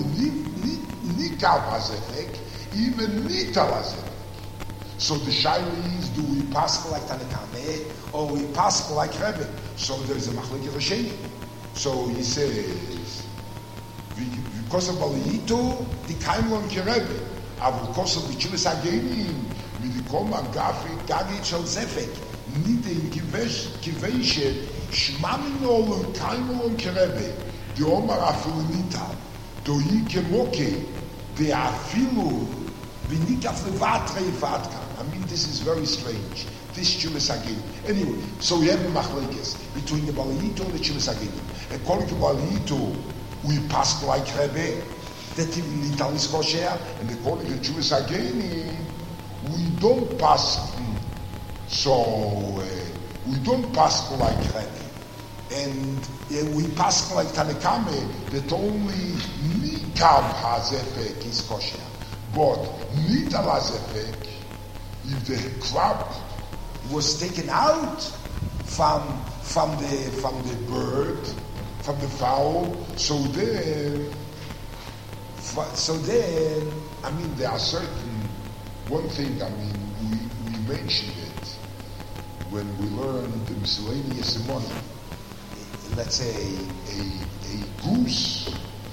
Nikah zefek, even Nital zefek. So the shaila is, do we pass like Tanekame or we pass like Rebbe? So there is a machlekes rishenim. So he says, because of Baliyito, the Kaimlon Rebbe, aber because of the Chiles Agenim, with the Koma Gafi, Gagit Shal Zefek, Nite in Kiveshet, Shmaminol and Kaimlon Rebbe, the Omar Afilu Nital, do Yike Moke, the Afilu, Vinikaf Levatre Vatka. I mean, this is very strange. This Chiles Agenim. Anyway, so we have a machlekes between the Baliyito and the Chiles Agenim. According to Baliyito, we pass like Rebbe, that even Nital is kosher, and according to Jewish Agenim, we don't pass. So uh, we don't pass like Rebbe, and uh, we pass like Tanekame that only Nikab hazefek is kosher, but Nital hazefek, if the crop was taken out from from the from the bird, from the fowl, so then, so then, I mean, there are certain, one thing, I mean, we, we mentioned it when we learned the miscellaneous money. Let's say a, a goose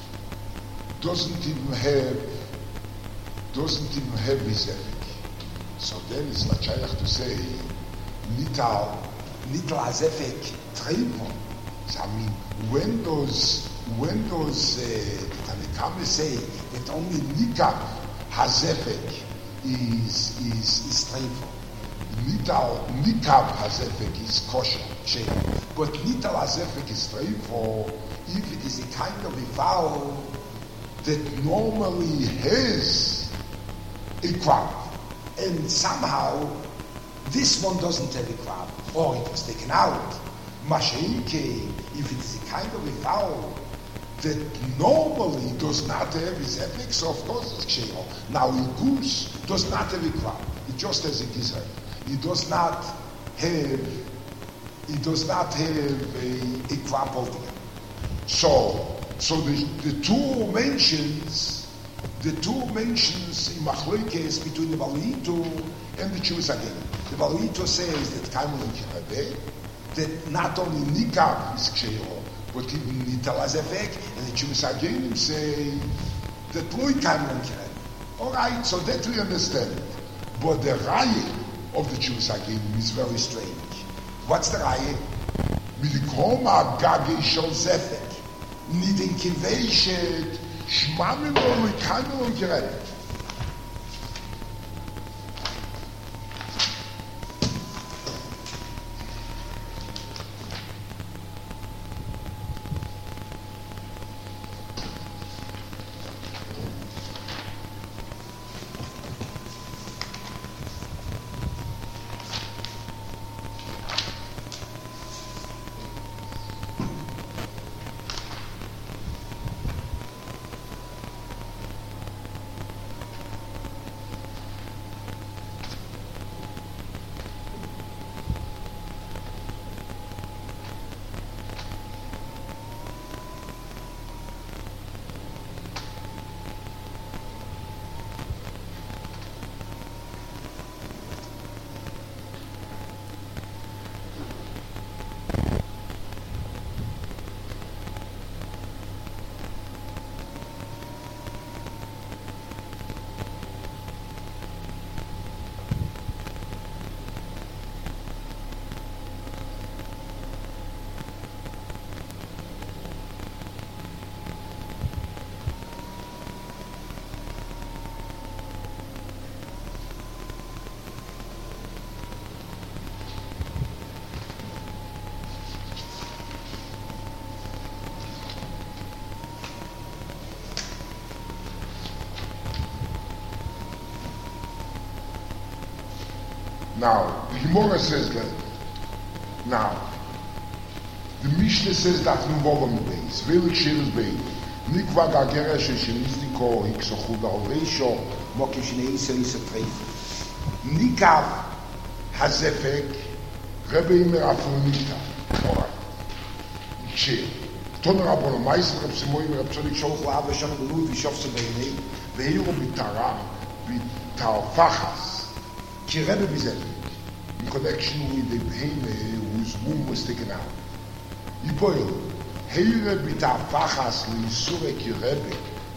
doesn't even have, doesn't even have his ethic. So then it's not shaykh to say, Nital, Nital hazefek treibon. I mean, when does when does uh, Tanekame say that only Nikah hazefek is is is treibon? Nital Nikah hazefek is kosher, shame. But Nital hazefek is treibon if it is a kind of a fowl that normally has a crop, and somehow this one doesn't have a crop, or it was taken out. Mashenke, if it is a kind of a fowl that normally does not have his ethics, so of course it's kshero. Now a goose does not have a crop; it just has a gizzard. It does not have, it does not have a, a crop altogether. So, so the, the two mentions, the two mentions in machlekes between the Baliyito and the Jewish Agenim. The Baliyito says that Kaimon Rebbe, that not only Nikah is kshero, but even Nital hazefek, and the Jewish Agenim say that Loi Kaimon Rebbe. All right, so that we understand. But the Raya of the Jewish Agenim is very strange. What's the Raya? Milikoma Gage Shal Zefek, Nidin Kiveshet, Shmamin Loi Kaimon Rebbe. Now, the Gemara says that. Now, the Mishnah says that no volume base, really shares base. Nikva gagera sheshenistiko hiksochud al reisho mokishnei seis treif. Nikav hazefek Rebbe Imer Afronita. All right. Share. Toner Rabbono Meister Reb Simoim Reb Tzodik Sholch La'av V'Shem Gelu V'Shof Sebeinei V'Hiro B'Tara B'Talfachas Ki Rebbe B'Zefek in connection with the Beheme whose womb was taken out. Yipoil Heire B'Talfachas L'Yisure Ki Rebbe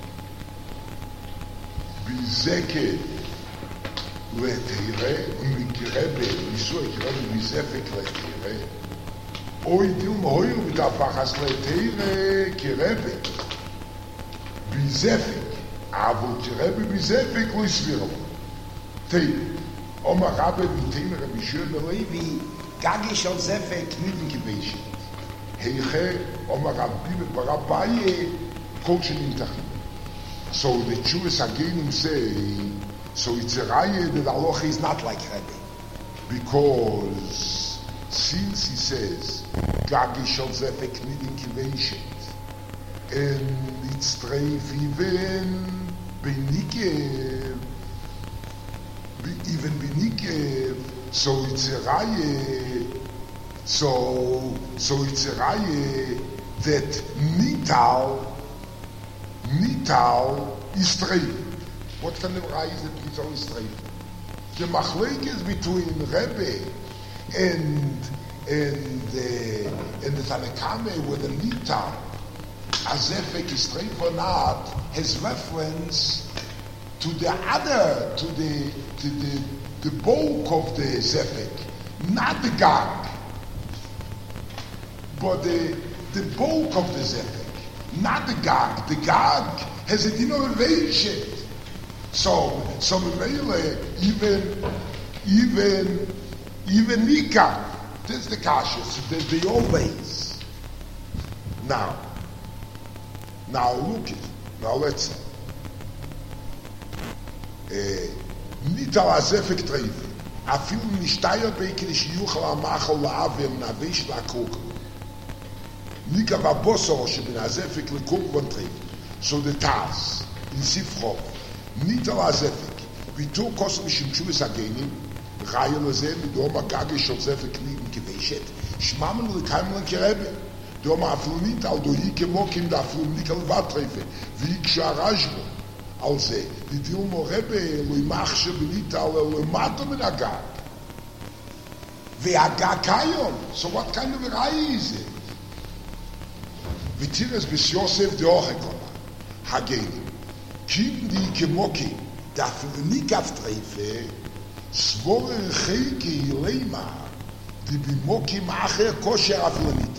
B'Zeke L'Teire Ki Rebbe L'Yisure Ki Rebbe B'Zefek L'Teire Oy dil moyr mit der Fachasletere Kirebe Bizefik avo Kirebe Bizefik Luisviro Tei Oma Rabbe mit Temer Bishur Levi Gagi shel Zefek nidin gewesen Heiche Oma Rabbi mit Barabaye Kolchen in Tachim. So the Jews again say so it's a raye that Allah is not like Rebbe because since he says Gagi shall zefek nidin kivenshet and it's treif even benikev even benikev so it's a raye so so it's a raye that nital nital is treif. What kind of raye is that nital is treif? The machlek is between Rebbe and and the and the Tanakame with the Nita Azefek is straight or not has reference to the other to the to the the bulk of the Zefek, not the Gag, but the the bulk of the Zefek, not the Gag. The Gag has a innovation. So so even even Even Nika, this is the Kashas, they, they always. Now, now look it. Now let's see. Nita Azefek Treife. Afil Nishtaya Bekirish Yuchel Amachol La'avim Navish La'kok. Nika Vaboso Shebin Azefek L'kok Von Treife. So the Taz, in Sifrov. Nita Azefek. Vitu Kosm Shimshuis Agenim. Reihe lezeh mit Oma Gage shel Zefek nidin kiveshet shmamen l'kaimel kirebe Doma aflunit al dohi kemokim da aflunik al vatreife v'iksharajo al ze l'dil mo Rebbe lo imachshe benita al l'mato min agag ve'agag kayom. So what kind of a reihe is it? V'tires bis Yosef de Ochekona hagenim kim di kemokim da aflunik aftreife Svorer Cheiki Leima, die Bimokim Acher Kosher Aflanita.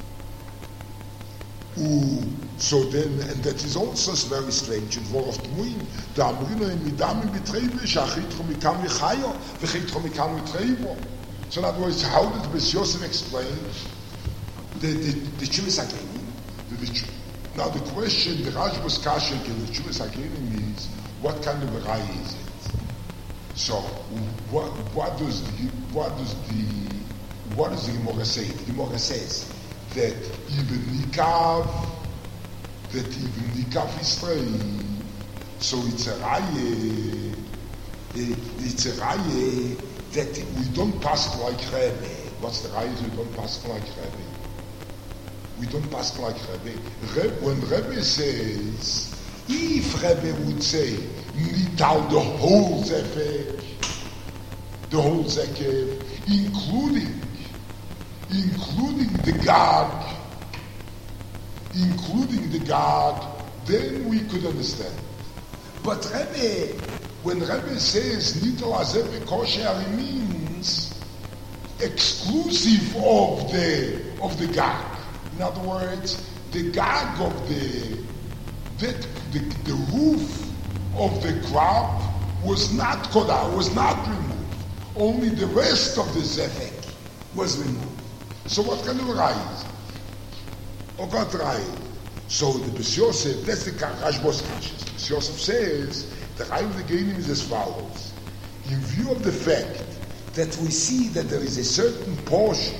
So then, and that is also very strange. And Dvorov Tmuim, the Amrino in Midam in Betrebe, Shachitro Mikam Michayo, Vechitro Mikam Mitrebo. So in other words, how did Bes Yosef explain the the the Jewish Agenim? Now the question, the Rajbos Kashik and the Jewish Agenim is, what kind of a rai is it? So, what, what does the what does the what does the Gemara say? The Gemara says that even Nikav, that even Nikav is treif. So it's a raye, it's a raye that we don't pass like Rebbe. What's the raye? We don't pass like Rebbe. We don't pass like Rebbe. Rebbe when Rebbe says, if Rebbe would say, Nital the whole Zefek, the whole Zekev, including, including the Gag, including the Gag, then we could understand. But Rebbe, when Rebbe says Nital Azefek Kosher, it means exclusive of the of the Gag. In other words, the Gag of the that the, the roof of the crop was not cut out, was not removed. Only the rest of the Zefek was removed. So what kind of a rai is it? Or what rai? So the Bes Yosef, that's the Rashbos Kashas. Bes Yosef says, the rai of the Genim is as follows. In view of the fact that we see that there is a certain portion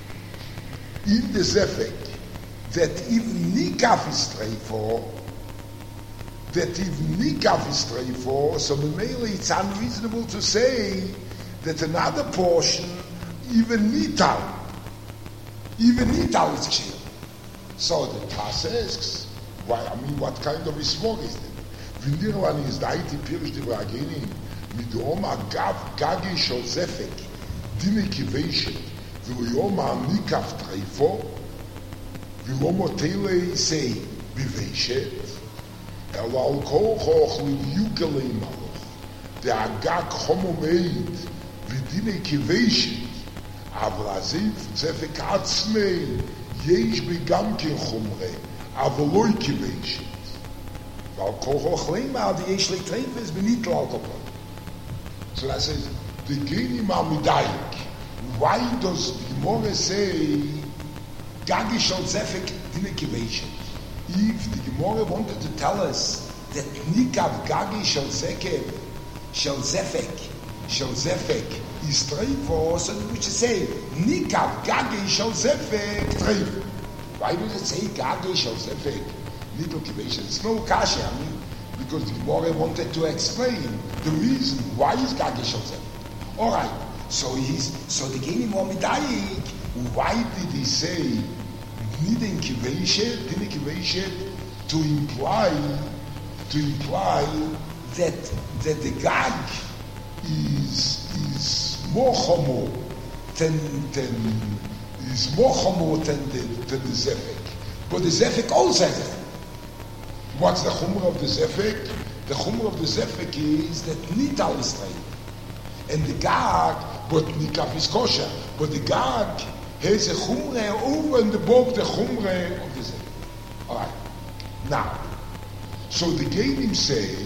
in the Zefek that even Nikaf is stray for, that even Nikaf is stray for, so mainly it's unreasonable to say that another portion, even Nital, even Nital is Kshir. So the Taz asks, why, I mean, what kind of Ismor is that? V'nirlan is daiti pirish divrageni, midoma gav gagi shel Zefek, dine kiveshet, v'yoma Nikaf treifo, v'lomo teile say, biveshet, elo al kol choch l'yukelei maloch, the agak homomeid, v'dine kiveshet, אבל הזיף צפק עצמי יש בי גם כן חומרה אבל לא יקבשת ועל כל אוכלים מה יש לי טרפס בניטל אלכוהול. So that says the genim amidayik. Why does Gemara say gagi shel zefek dine kibeshet? If the Gemara wanted to tell us that nikav gagi shel zefek shel zefek shel zefek is treifo, so we should say nikav gagi shel zefek treifo. Why does it say gagi shel zefek nidl kibeshet? It's no kasha, I mean, because the Gemara wanted to explain the reason why is gagi shel zefek. All right, so he's so the genim amidayik. Why did he say nidin kibeshet didn't kibeshet to imply to imply that that the gag is is more chomo than than is more chomo than the than the zefek, but the zefek also has it. What's the chumrah of the zefek? The chumrah of the zefek is that nital is treif, and the gag, but nikaf is kosher, but the gag has a chumrah over and above the chumrah of the zefek. All right, now, so the genim say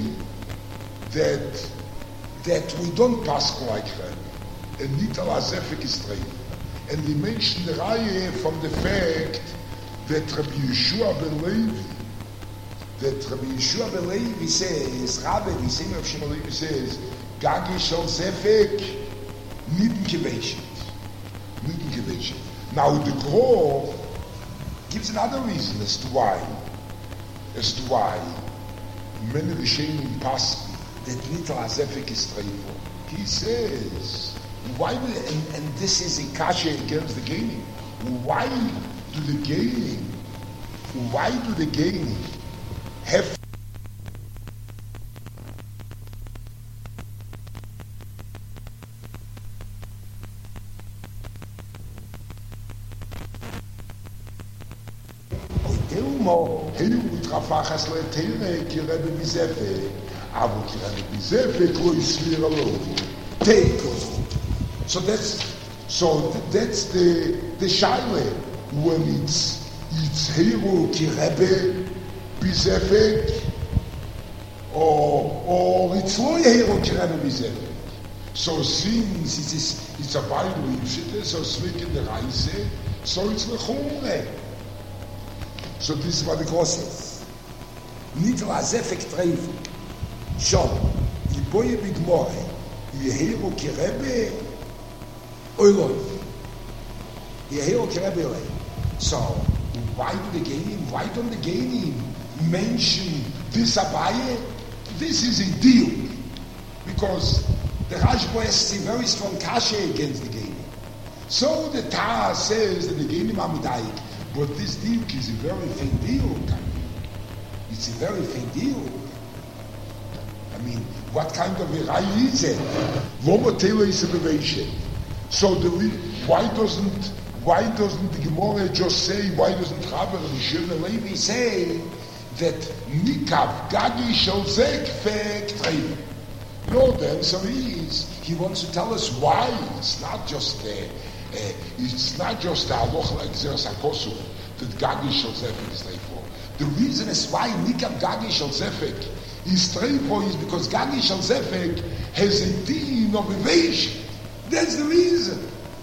that that we don't pass like that, and nital azefek is treif, and they mention the raya from the fact that Rabbi Yeshua ben Levi, that Rabbi Yeshua ben Levi says, Rabbi, the same Rabbi Shimon Levi says, gagi shel zefek nidin kibeshet, nidin kibeshet. Now the Grov gives another reason as to why, as to why many Rishonim pass that nital azefek is treifo. He says, why do they, and, and this is a kasha against the genim. Why do the genim? Why do the genim have? Hey, we trafachas le'tere kirebe bizefek, avo kirebe bizefek lo yisvir alo. Take off. So that's so that's the the shaila when it's it's hero kirebe bizefek or or it's lo hero kirebe bizefek. So since it is it's a Bible shit, so speak in the Reise, so it's lechumre. So this is what the Grov says. Nital azefek treif. Shon, yiboye bigmore, yehero kirebe, oiloi. Yehero kirebe oiloi. So, why do the genim, why don't the genim mention this abaye? This is a deal. Because the Rashba has a very strong kasha against the genim. So the Taz says that the genim amidayik. But this deal is a very thin deal. It's a very thin deal. I mean, what kind of a rai is it? Lomotela is a beveshet. So the, why doesn't why doesn't the Gemara just say, why doesn't Rabbi Rishon Levi say that nikav gagi shel zefek treif? No, the answer is he wants to tell us why. It's not just uh, Uh, it's not just the halacha like Zeres HaKosuf that gagi shel zefek is treifo. The reason is why nikav gagi shel zefek is treifo is because gagi shel zefek has a din of evasion. That's the reason.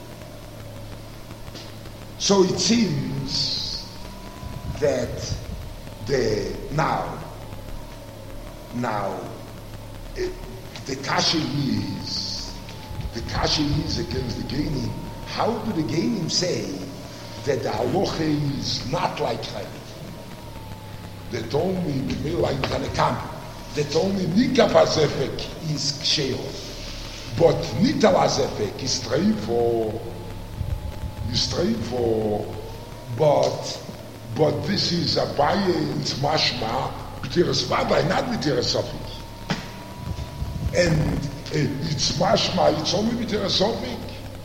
So it seems that the now now it, the kasha is the kasha is against the Gainim. How do the Gainim say that the halacha is not like Rebbe? They told me, like Tanakam, they told me Nikaf HaZefek is Ksheil, but Nital HaZefek is Streifo, is Streifo, but but this is a Baye in Mashma, B'tiras Vaday, not B'tiras Sofik. And uh, it's Mashma, it's only B'tiras Sofik.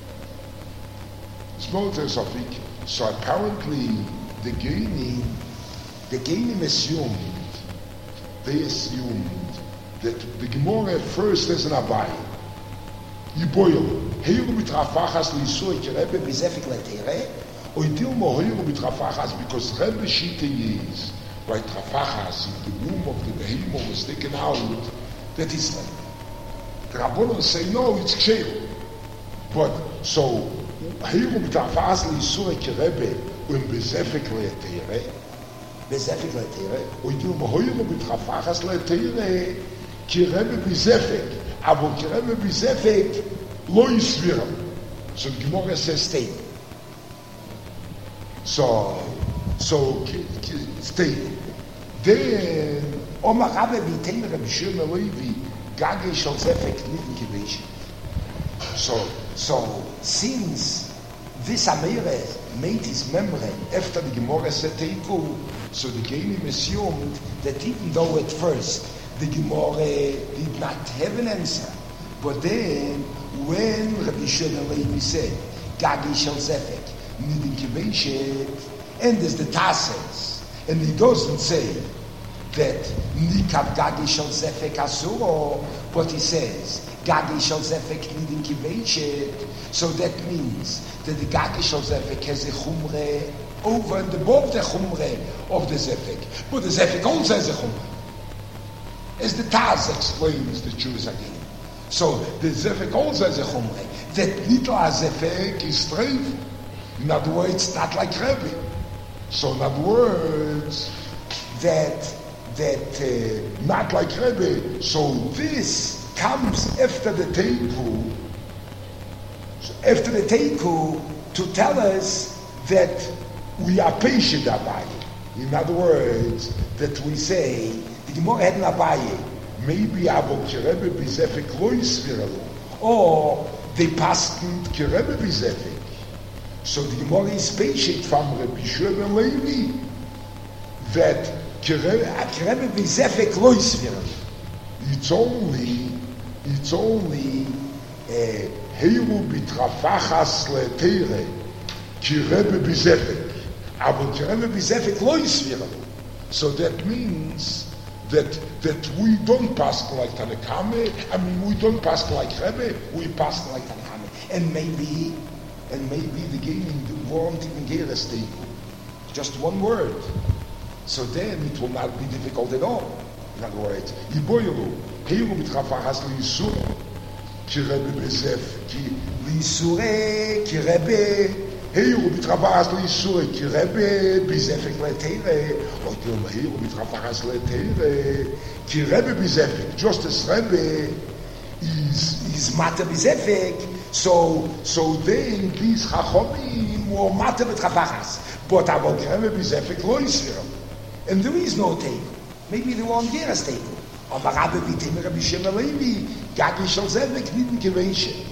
It's not B'tiras Sofik. So apparently, the Gainim, the Gainim assumed, they assumed that the Gemara first is an Abai. Yiboyel, Heiru B'trafachas L'Yisur Rebbe B'zefik L'Tere, or Dilmo Heiru B'trafachas, because Rebbe Shita is, by Trafachas, if the womb of the Behemoth was taken out, that is like. The Rabbanon say, no, it's Ksheil. But, so, Heiru B'trafachas L'Yisur Rebbe, und B'zefik L'Tere, B'zefik L'Tere, or Dilmo Heiru B'trafachas L'Tere, Ki Rebbe B'zefik, aber Ki Rebbe B'zefik, Lo Yisviram. So the Gemara says, stay. So, so, stay. Then, Omar Rabbe V'Tein Rabbi Shimon Levi, Gage Shal Zefek Nidin Kivesh. So, so, since this Amere made his memory after the Gemara said Teiku, so the Gainim assumed that even though at first the Gemara did not have an answer, but then when Rabbi Shimon Levi said Gage Shal Zefek Nidin Kivesh, and there's the Tasses, and he doesn't say that Nikav Gage Shal Zefek Asuro, but he says Gage Shal Zefek Nidin Kivesh. So that means that the Gage Shal Zefek has a Chumre over and above the Chumre of the Zefek, but the Zefek also has a Chumre, as the Taz explains the Jews again. So the Zefek also has a Chumre. That Nitla Zefek is Streif. In other words, not like Rebbe. So in other words, that that uh, not like Rebbe. So this comes after the Teiku. So after the Teiku to tell us that we are patient Abaye. In other words, that we say the Gemara had an Abaye. Maybe Abo Rebbe B'zefek Lo Yisviralu, or they passed Rebbe B'zefek. So the Gemara is patient from Rabbi Shimon Levi that Rebbe B'zefek Lo Yisviralu. It's only, it's only Heiru B'trafachas L'Tere Ki Rebbe B'zefek, Abo Rebbe B'zefek Lo Yisviralu. So that means that that we don't pass like Tanakame. I mean, we don't pass like Rebbe. We pass like Tanakame, and maybe, and maybe the Gainim won't even get a statement. Just one word. So then it will not be difficult at all. In other words, Yiboyelu Heiru B'trafachas L'Yisur Ki Rebbe B'zefek Ki L'Yisure Ki Rebbe. Heiru B'trafachas L'Yisur Ki Rebbe B'zefek L'Tere, or Heiru B'trafachas L'Tere Ki Rebbe B'zefek. Just as Rebbe is is Mata B'zefek, so so then these Chachomim were Mata B'trafachas, but about Rebbe B'zefek Lo Yisviram, and there is no table. Maybe they won't get a table. Aber Rabbe V'Tein Rabbi Shimon Levi Gage Shal Zefek Nidin Kivesh.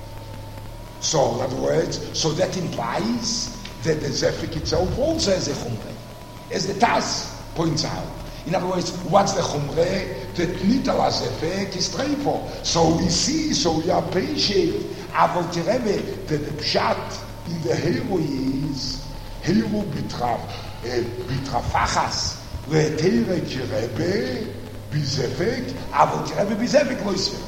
So, in other words, so that implies that the Zefek itself also has a Chumre, as the Taz points out. In other words, what's the Chumre? That Nitala Zefek is Treifo. So we see, so we are patient. Avol Rebbe, that the Pshat in the Heiru is Heiru B'traf, B'trafachas, L'Tere Ki Rebbe, B'zefek, Avol Rebbe B'zefek Lo Yisviralu.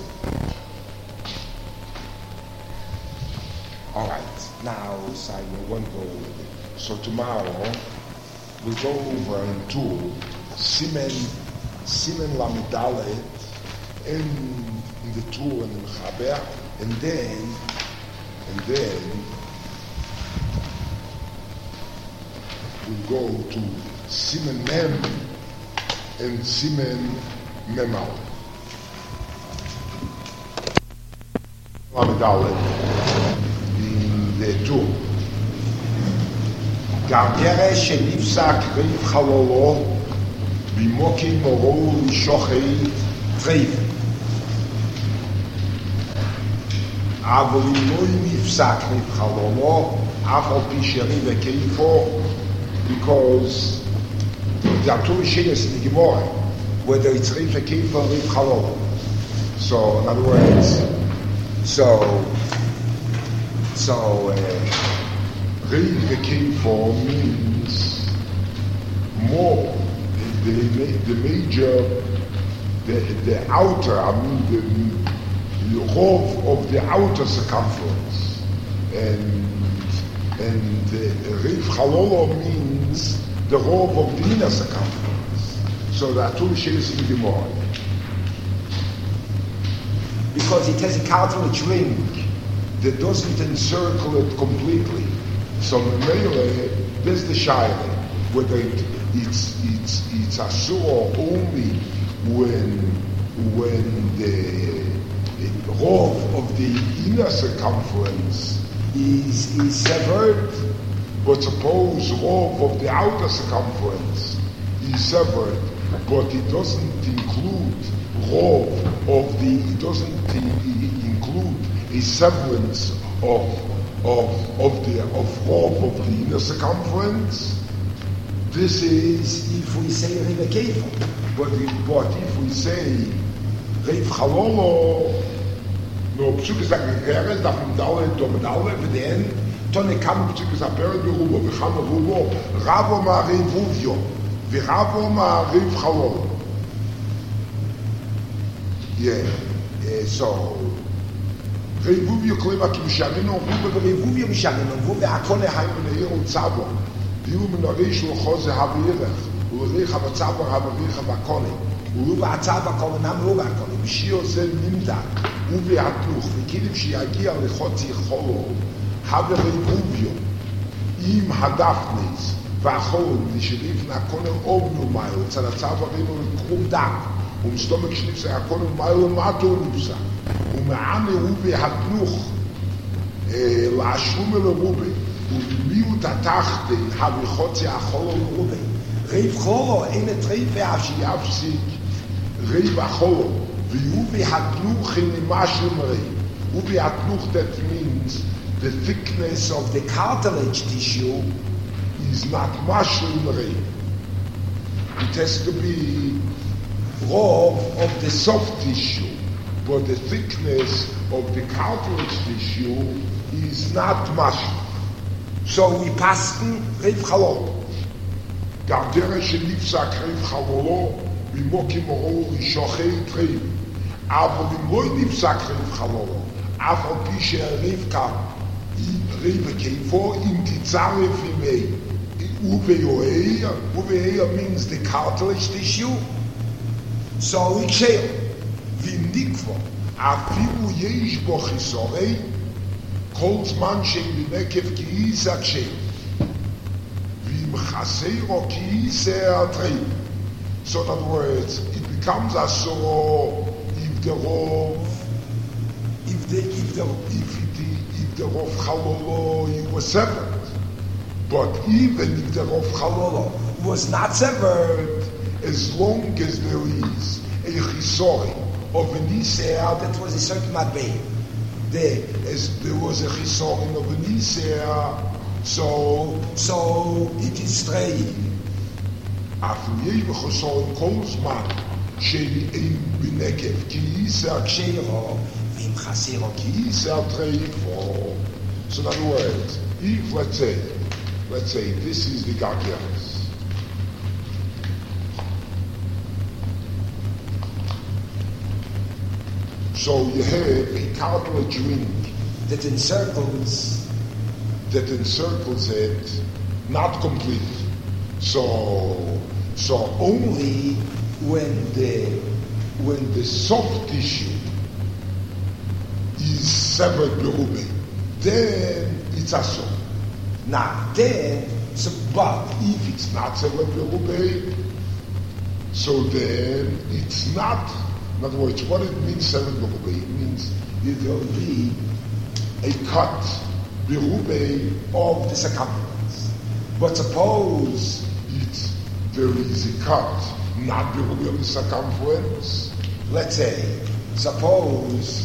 All right, now Simon won't go with it. So tomorrow we'll go over into Simen, Simen Lamidalet in, in the tour and the Mechaber, and then, and then we'll go to Simen Mem and Simen Memau. Amidale in the two. Gardere shenifsak reif chalolo bimokim moro lishochei treif. אבל אם לא נפסק נבחלולו, אף על פי שרי וכיפו, because there are two machines in the Gemara, whether it's רי וכיפו or נבחלולו. So, in other words, so, so, רי וכיפo means more, the, the major, the, the outer, I mean, the the rov of the outer circumference, and and the Reif Chalolo means the rov of the inner circumference. So there are two shades in the Gemara. Because it has a cartilage ring that doesn't encircle it completely. So Mele, there's the Shaila, whether it, it's it's it's asur only when when the the rov of the inner circumference is, is severed, but suppose rov of the outer circumference is severed, but it doesn't include rov of the, it doesn't include a severance of of of the of rov of the inner circumference. This is if we say Rivakeva, but but if we say Reif Chalolo, no, Psuk is like Geres, da from Dalle, to Dalle, but then, Tone kam Psuk is a Pere de Rubo, Vicham Rubo, Ravo ma Reif Uvio, Viravo ma Reif Chalolo. Yeah, yeah, so, Reif Uvio Klima Kimshamino, Rubo, Reif Uvio Mishamino, Rubo, Akone Haim, Neir, und Zabo, Diu Menorish, Luchose, Havirech, Ulrich, Havatzabo, Havirech, Havakone. ולוב עצב הכל אינם רוב הכל, בשי עושה נמדה, ובהתלוך, וכאילו שיגיע לחוצי חולו, הווה ריבוביו, עם הדפנס, והחולו, ושליף נעקונר אובנו מייל, אצל הצב הרינו לקרום דם, ומסתומק שליפסה הקונר מייל למטו נפסה, ומענה ובהתלוך, לעשום אל הרובי, ובמיעוט התחתי, הווה חוצי החולו לרובי, ריב חולו, אין את ריב ואף שיפסיק, ריב החולו, ויהיו בהתלוך in the mushroom ריב. הוא בהתלוך, that means the thickness of the cartilage tissue is not mushroom ריב. It has to be raw of the soft tissue, but the thickness of the cartilage tissue is not mushroom. So we pass in ריב חולו. גרדרה שנפסק ריב חלולו במוקים אורו רישוכי טריב. אבל אם לא נפסק ריב חלולו, אף על פי שהריב כאן, ריב וכיפו, אם תצרף עם A, ובאוהר, ובאוהר means the cartilage tissue, so יקשר, ואם נקבו, אפילו יש בו חיסורי, כל זמן שבנקב כאיסה קשר. Chasero ki se'atrei. So in other words, it becomes a so if the rov, if the if the if the if the rov chalolo it was severed, but even if the rov chalolo was not severed, as long as there is a chisori of an isea that was a certain matbei, there as there was a chisori of an isea. So, so it is straight. After you have a soul in Kolzman, Shady in Binekev, Kiisa Kshero, Vim Chasero Kiisa Treifo. So, in other words, if let's say, let's say this is the Gargaris. So you have a cartilage ring that encircles that encircles it, not complete. So, so only when the when the soft tissue is severed berube, then it's a so. Now then, so, but if it's not severed berube, so then it's not. In other words, what it means severed berube? It means it will be a cut, berube, of the circumference. But suppose it, there is a cut, not berube of the circumference. Let's say, suppose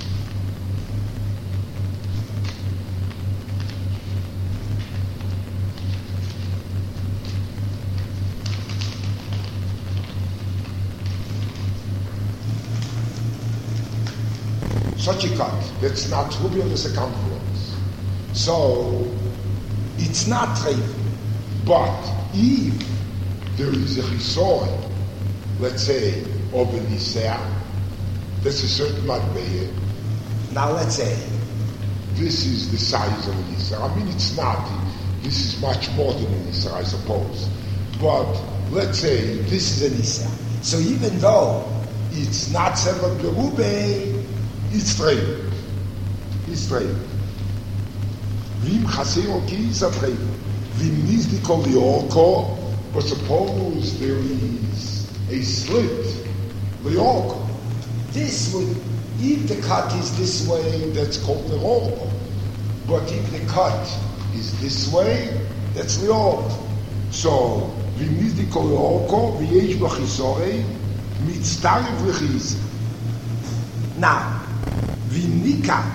such a cut that's not berube of the circumference. So it's not treif. But if there is a chisor, let's say, of a nisah, that's a certain matbeah. Now let's say this is the size of a nisah. I mean, it's not. This is much more than a nisah, I suppose. But let's say this is a nisah. So even though it's not seven berube, it's treif. It's treif. Vim chasero ki is a treif. Vim nizdi kol liorko. But suppose there is a slit, liorko. This would, if the cut is this way, that's called liorko. But if the cut is this way, that's liorko. So vim nizdi kol liorko v'yesh b'chisorei mitztarev l'chiz. Now, v'nika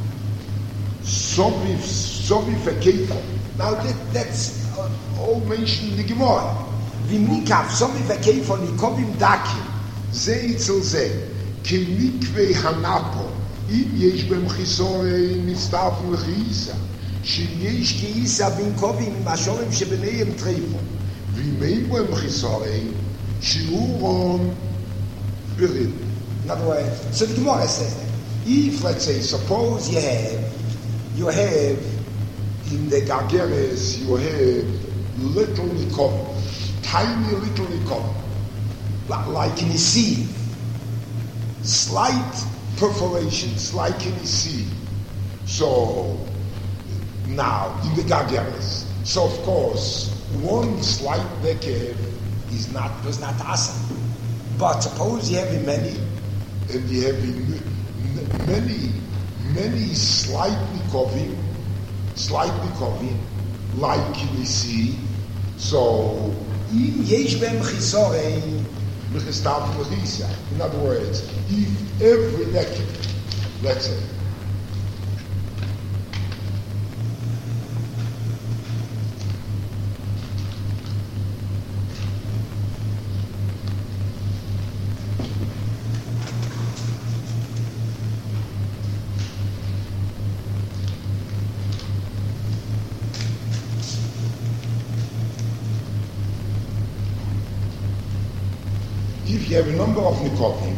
soviv soviv v'keita. Now that, that's uh, all mentioned in the Gemara. V'nika soviv v'keita nikovim dakim ze itzel ze k'mikvei hanapo im yesh b'em chisorei mitztafim l'chiisa shim yesh ki'isa v'inkovim im ashorim shebeneihem treifon v'imei b'em chisorei shimuron b'rid. In other words, so the Gemara says that if, let's say, suppose you have, you have in the gargeres, you have little nikom, tiny little nikom, like in a sieve, slight perforations, like in a sieve. So now in the gargeres, so of course one slight nekev is not was not asa, but suppose you have many, and you have many, many slight nikovim, slight nikovim, like you see. So, in yesh b'em chisorei b'chistav l'chisa. In other words, if every neked, let's say, if you have a number of nikovim,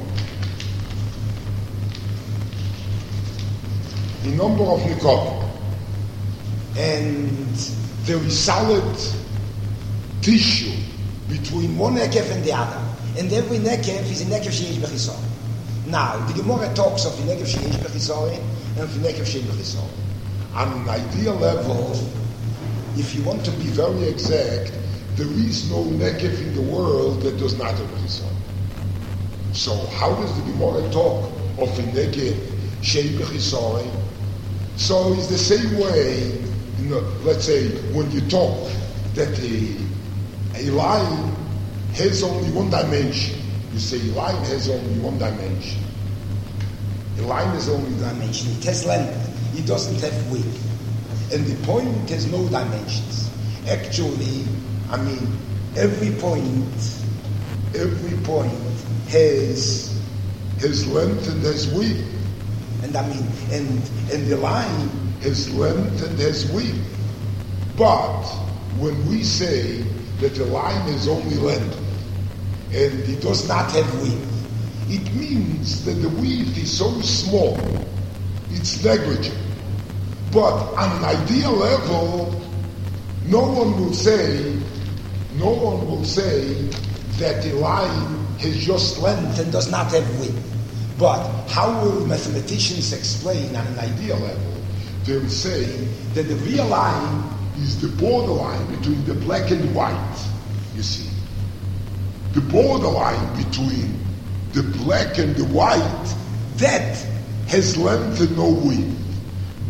a number of nikovim, and there is solid tissue between one nekev and the other, and every nekev is a nekev sheyesh b'chisor. Now, the Gemara talks of a nekev sheyesh b'chisor and of a nekev sheyesh b'chisor. On an ideal level, if you want to be very exact, there is no nekev in the world that does not have a chisor. So how does the Gemara talk of a nekev sheyesh b'chisor? So it's the same way, you know, let's say when you talk that a, a line has only one dimension. You say a line has only one dimension. A line has only one dimension. It has length. It doesn't have width. And the point has no dimensions. Actually, I mean, every point, every point has has length and has width. And I mean, and and the line has length and has width. But when we say that the line has only length and it does not have width, it means that the width is so small, it's negligible. But on an ideal level, no one will say, no one will say that the line has just length and does not have width. But how will mathematicians explain on an ideal level? They'll say that the real line is the borderline between the black and white, you see. The borderline between the black and the white, that has length and no width.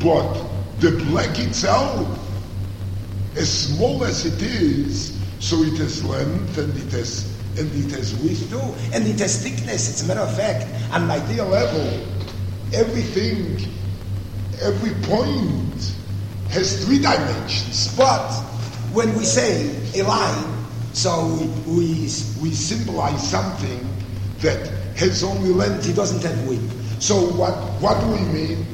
But the black itself, as small as it is, so it has length and it has and it has width too, and it has thickness. It's a matter of fact, on an ideal level, everything, every point has three dimensions. But when we say a line, so we we, we symbolize something that has only length, it doesn't have width. So what what do we mean?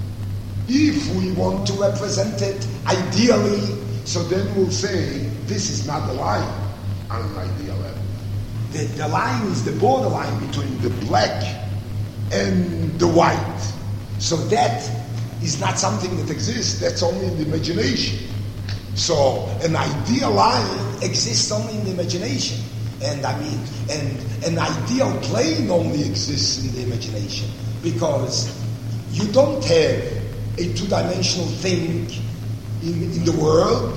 If we want to represent it ideally, so then we'll say this is not a line on an ideal level. The, the line is the borderline between the black and the white. So that is not something that exists, that's only in the imagination. So an ideal line exists only in the imagination. And I mean, and an ideal plane only exists in the imagination. Because you don't have a two-dimensional thing in, in the world.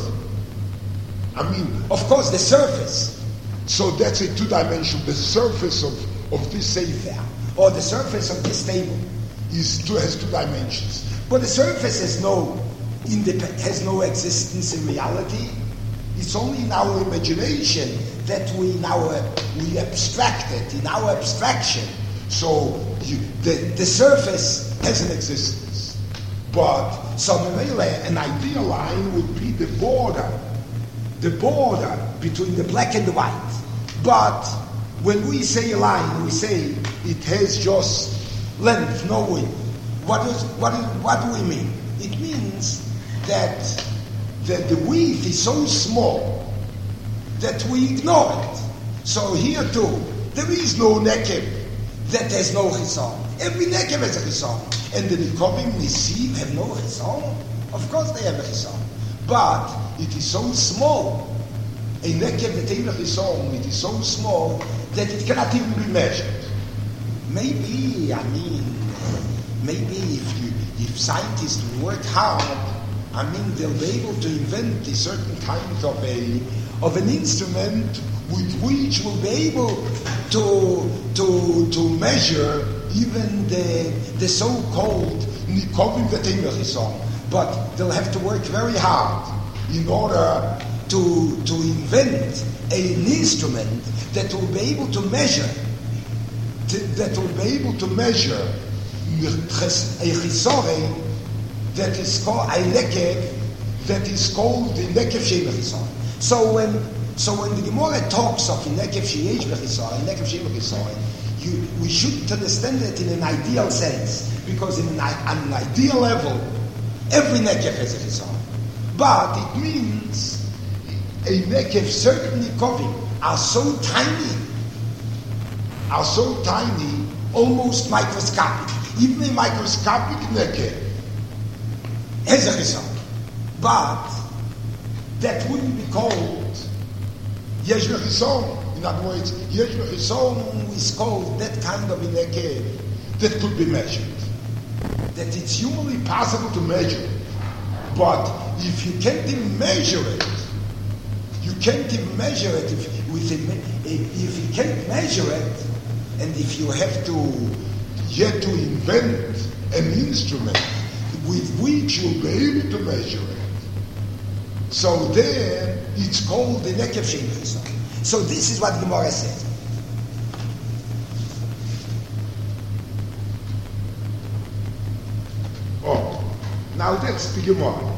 I mean, of course, the surface. So that's a two-dimensional. The surface of, of this sefer, or the surface of this table, is two, has two dimensions. But the surface has no independent, has no existence in reality. It's only in our imagination that we now we abstract it in our abstraction. So you, the the surface has an existence. But so an ideal line would be the border, the border between the black and the white. But when we say a line, we say it has just length, no width. What is what is what do we mean? It means that that the width is so small that we ignore it. So here too, there is no nekev that has no chison. Every nekev has a chison. And the nikovim nisim have no chison. Of course they have a chison. But it is so small. A nekev that ain't a chison, it is so small that it cannot even be measured. Maybe, I mean, maybe if you, if scientists work hard, I mean, they'll be able to invent a certain kind of a of an instrument with which we'll be able to to to measure even the the so-called nikovim v'teimachison. But they'll have to work very hard in order to to invent an instrument that will be able to measure to, that will be able to measure a chisore that is called a nekev, that is called the nekev she'ein b'chisore. So when so when the Gemara talks of a nekev she'ein b'chisore, a nekev she'ein b'chisore, you we should understand it in an ideal sense, because in an, on an ideal level, every nekev has a chisore. But it means a nekev, certain nikovim are so tiny, are so tiny, almost microscopic. Even a microscopic nekev has a chison, but that wouldn't be called yesh v'chison. In other words, yesh v'chison is called that kind of a nekev that could be measured. That it's humanly possible to measure, but if you can't even measure it, you can't even measure it if with a, if you can't measure it, and if you have to yet to invent an instrument with which you'll be able to measure it. So then, it's called the nekev she'ein b'chisore. So this is what the Gemara says. Oh, now that's the Gemara.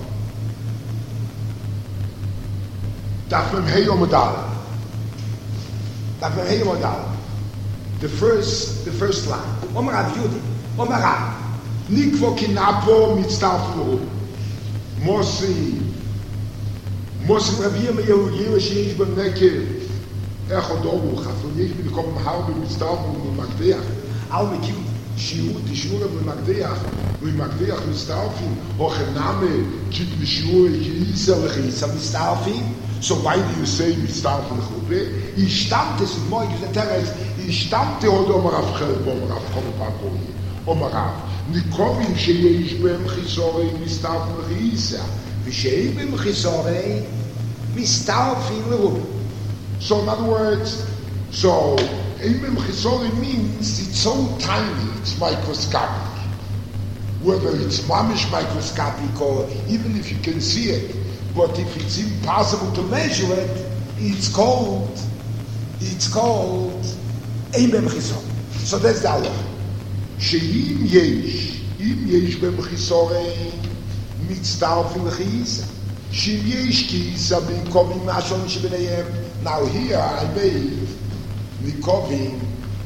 Daf Mem Hey Amud Aleph. Daf Mem Hey Amud Aleph. The first, the first line. Omer Rav Yudi. Omer Rav. Nikvo kinapo mitztarfu Mosi Mosi Ravia Meyehuyewa sheish b'nekev echod oru chafo yesh b'nikom mahar b'mitztarfu b'magdeach al mekim shiur tishura b'magdeach b'magdeach mitztarfim hochem name kit b'shiur kiisa l'chiisa mitztarfim. So why do you say mitztarfu l'chupe? Ishtamte s'moy g'zeteres ishtamte od Omer Rav Chelp Omer Rav Chelp Omer Rav nikovim sheyesh b'hem chisorei mistarfim l'chiisa v'she'ein b'hem chisorei mistarfim l'chupe. So in other words, so ein b'hem chisorei means it's so tiny, it's microscopic. whether it's mamish microscopic or even if you can see it, but if it's impossible to measure it, it's called, it's called ein b'mechisor. So that's the halacha. She'im yesh, im yesh b'mechisorei, mitzdarfin l'chiisa. She'im yesh kiisa b'nikovim ma'ashon shebenayem. Now here I made nikovim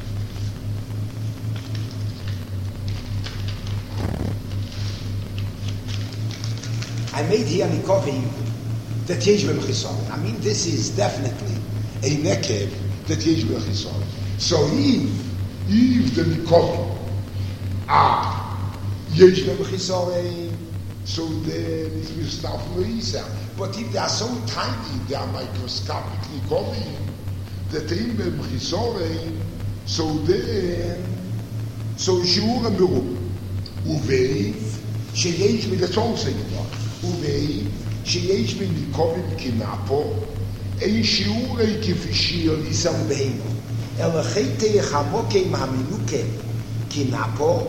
I made here nikovim that yesh b'mechisorei. I mean, this is definitely a nekev that yesh b'mechisorei. So if, if the nikovim are yesh b'mechisorei, so then it's mistaf l'isa. But if they are so tiny, they are microscopic nikovim that in b'mechisorei, so then, so shiur miru uveiv sheyesh b'mechisorei. That's all saying about. ובאי שיש בניקובים כנפו אין שיעורי כפי שיוליסה ובהימו אלא חטא חמוקים המינוקם כנפו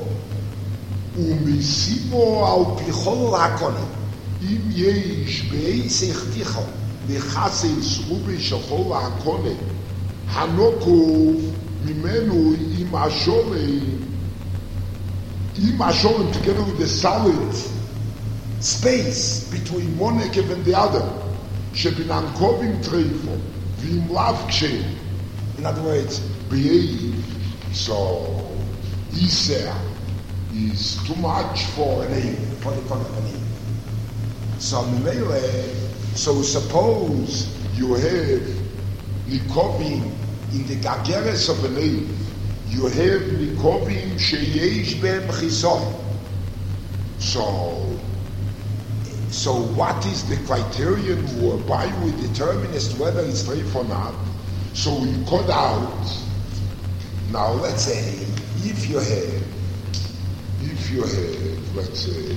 ומסימו על פי הקונה אם יש באי שכתיכו לחסי סרובי שכל הקונה הנוקו ממנו עם השולם עם השולם together with the solid space between one nekev and the other, shebinan kovim treifo, v'im lav kshem. In other words, b'yei, so Isser is too much for an aim, for the kind of an aim. So Mimele, so suppose you have nikovim in the gageres of an aim, you have nikovim sheyesh b'em chisor. So So what is the criterion whereby we determine as to whether it's treif or not? So we cut out. Now let's say if you have, if you have, let's say,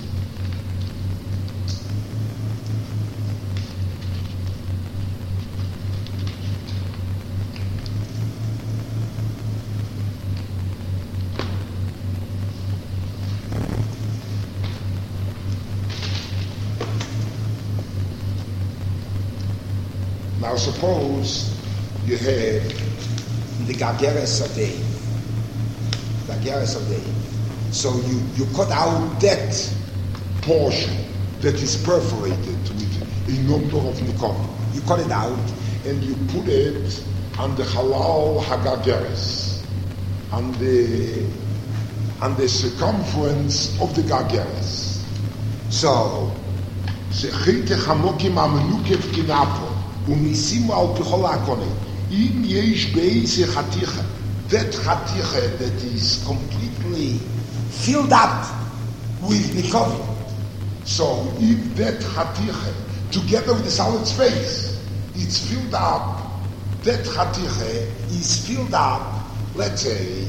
now suppose you have the Gageres of day, Gageres of day. So you, you cut out that portion that is perforated with a number of nikom. You cut it out and you put it on the halal hagageres, on the on the circumference of the Gageres. So sechite chamokim amenukev kinapo. ומסימו על פי הקונה. אם יש באיזה חתיכה, that חתיכה that is completely filled up with nikovim. So if that חתיכה, together with the solid space, it's filled up, that חתיכה is filled up, let's say,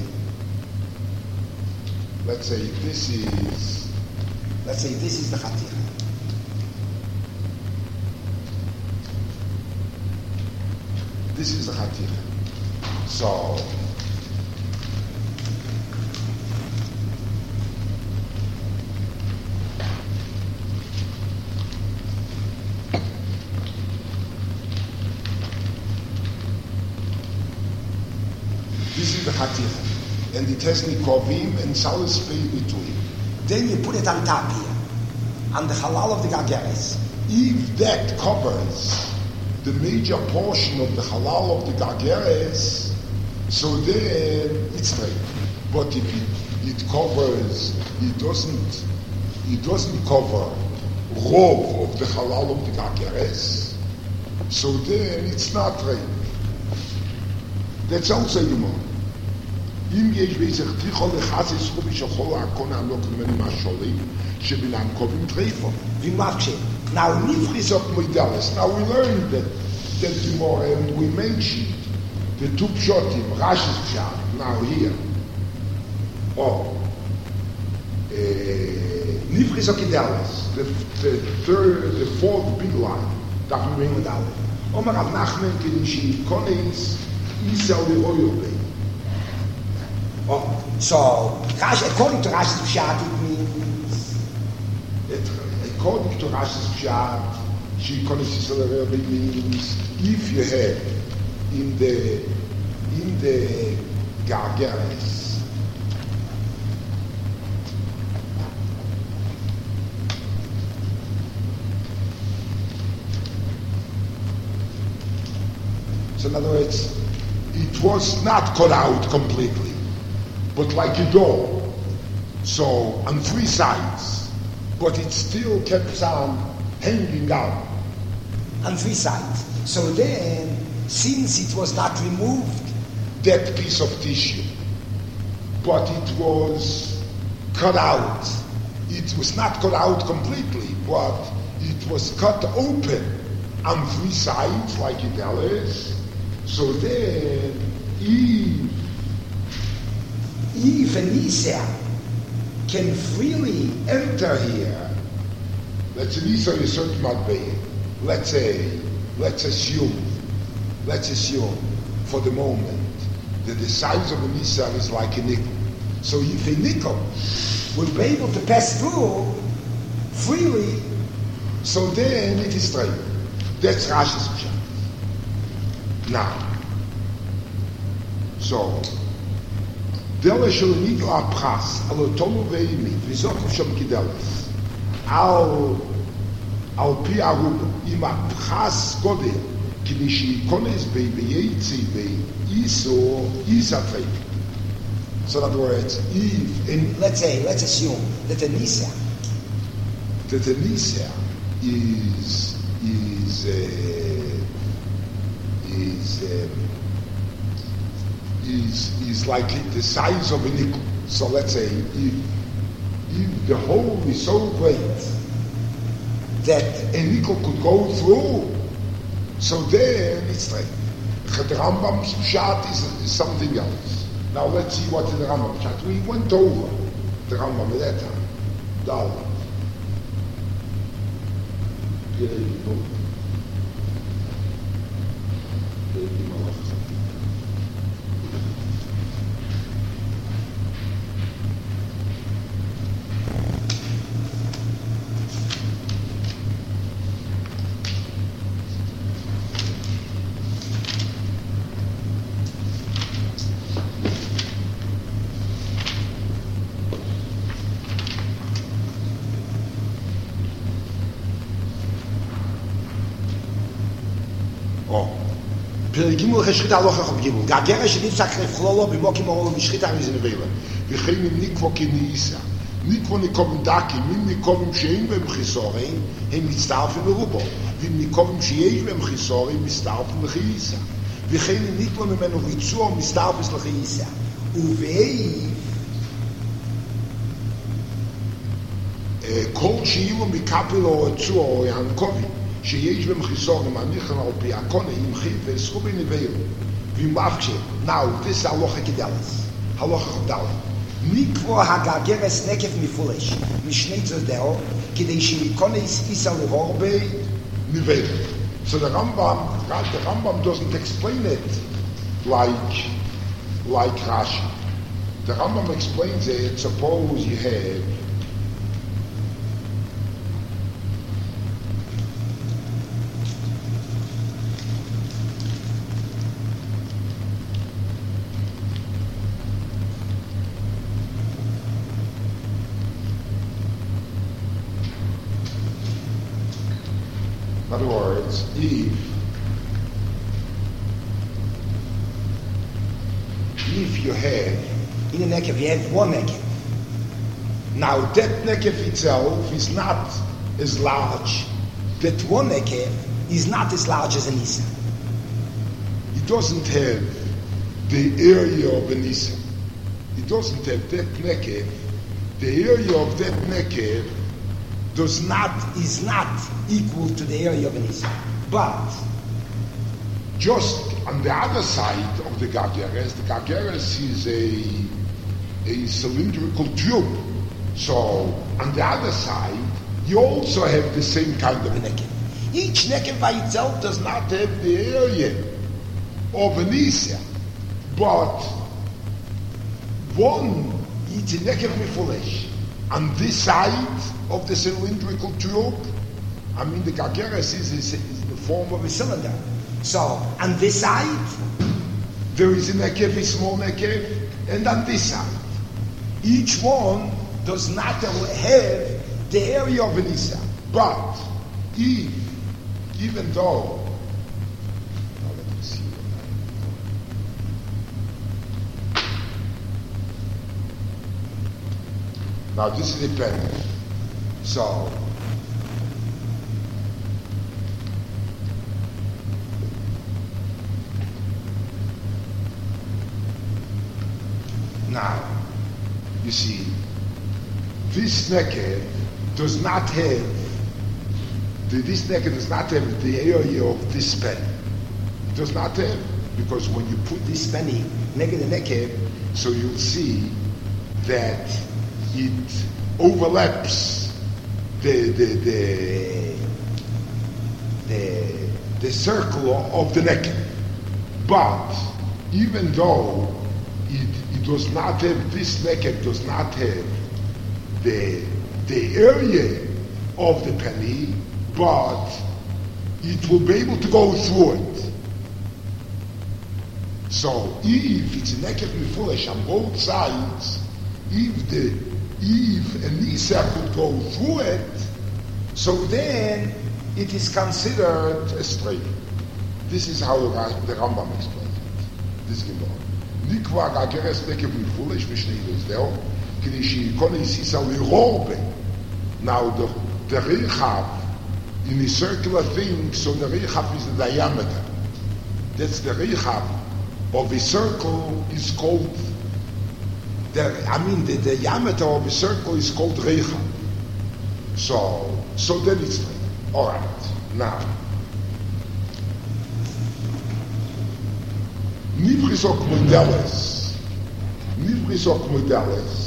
let's say this is, let's say this is the חתיכה. This is the Chaticha. So, this is the Chaticha. And it has nikovim and solid space between. Then you put it on top here, on the halal of the Gageres. If that covers the major portion of the halal of the Gageres, so then it's straight. But if it, it covers, it doesn't, it doesn't cover rov of the halal of the Gageres, so then it's not straight. That's also Yomor. אם יש ביזכתיכו לחסי סרובי שכל הקונה הנוקם ממנו מהשולים שבינם קובעים טריפו ומבקשם. Now, Nifris of Moidelis. Now we learned that that Gemara and we mentioned the two pshotim, Rashi's pshat. Now here, oh, Nifris of Moidelis, the the third, the fourth big line. That we bring with Aleph. Omar Rav Nachman Kedishi Koneis Yisrael the oil. Oh, so Rashi, according to Rashi's pshat, it means according to Rashi's Pshat, Sheikonis Yisrael Rebbe means if you have in the in the Gargeres so in other words, it was not cut out completely, but like a door. So on three sides, but it still kept on hanging out on three sides. So then, since it was not removed, that piece of tissue, but it was cut out. It was not cut out completely, but it was cut open on three sides, like it is. So then, Eve, Eve and Isa can freely enter here. Let's say Isa is certain matbei. Let's say, let's assume, let's assume for the moment that the size of an Isa is like a nickel. So if a nickel will be able to pass through freely, so then it is straight. That's Rashi's Pshat. Now, so Dele shel nigel apras alo tolu veimit vizokov shom kideles al al pi arub im apras godel kinishi kones bei beitzi bei iso isafei. So in other words, if in, let's say, let's assume that the Nisa that the Nisa is is uh, is um, is is like the size of a nickel. So let's say if if the hole is so great that a nickel could go through, so then it's like the Rambam's Pshat is, is something else. Now let's see what the Rambam Pshat. We went over the Rambam at that time. Dal. Gimel geschrit aloch auf Gimel. Gagere shnit sakre khlolo bimokim oro mishrit am izne vela. Wir gehen nicht vor Kinisa. Nicht von kommen daki, mit kommen schein beim Chisorin, hem mit starf in Europa. Wir mit kommen schein beim Chisorin mit starf in Chisa. Wir gehen nicht von men auf zu mit starf in Chisa. U vei eh kol shiu mit kapelo zu an kovi. שיש במחיסור עם הניחן על פי הקונה עם חיב וסחובי נביאו ועם אבקשי. Now, this is הלוכה כדלס, הלוכה כדלס. נקבו הגרגרס נקף מפולש, משני צדדו, כדי שמקונה יספיסה לרורבי נביאו. So the Rambam, the Rambam doesn't explain it like, like Rashi. The Rambam explains it, suppose you have in other words, if if you have in a nekev, you have one nekev. Now that nekev itself is not as large. That one nekev is not as large as an Isa. It doesn't have the area of an Isa. It doesn't have that nekev. The area of that nekev does not is not equal to the area of an Isa. But just on the other side of the Gargeres, the Gargeres is a a cylindrical tube. So on the other side, you also have the same kind of nekev. Each nekev by itself does not have the area of an Isa, but one, it's a nekev mifulesh. on this side of the cylindrical tube, I mean the Gargeres is, is, is in the form of a cylinder. So on this side, there is a nekev, a small nekev, and on this side. Each one does not have the area of an Isa. But if, even though, now let me see what I Now this is a penny. So, now, you see, this nekev does not have, the, this nekev does not have the area of this penny. It does not have, because when you put this penny next to the nekev, so you'll see that it overlaps the the the the, the circle of the nekev. But even though it, it does not have, this nekev does not have the the area of the penny, but it will be able to go through it. So if it's a nekev mefulesh on both sides, if the if an Isa could go through it, so then it is considered a straight. This is how the Rambam explains it. This Gemara. Nikva gageres nekev mefulesh v'shnei lezdeo. Now the, the Rechav in a circular thing, so the Rechav is the diameter. That's the Rechav of a circle is called, the, I mean the, the diameter of a circle is called Rechav. So, so then it's straight. Alright, now. Nivrisok modeles. Nivrisok modeles.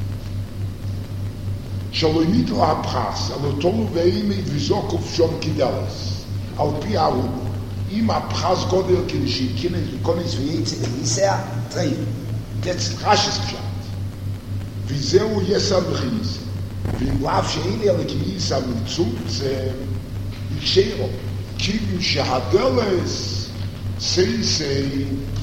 שלא ניתו הפרס, על אותו ואימי וזוק ופשום כדלס. על פי ההוא, אם הפרס גודל כדי שיקינן לקונס וייצא וניסע, טראים. that's רשס פשט. וזהו יסר וכיס. ואם לאו שאין אלה כיס המצומצם, יקשרו. כיוון שהדלס סייסי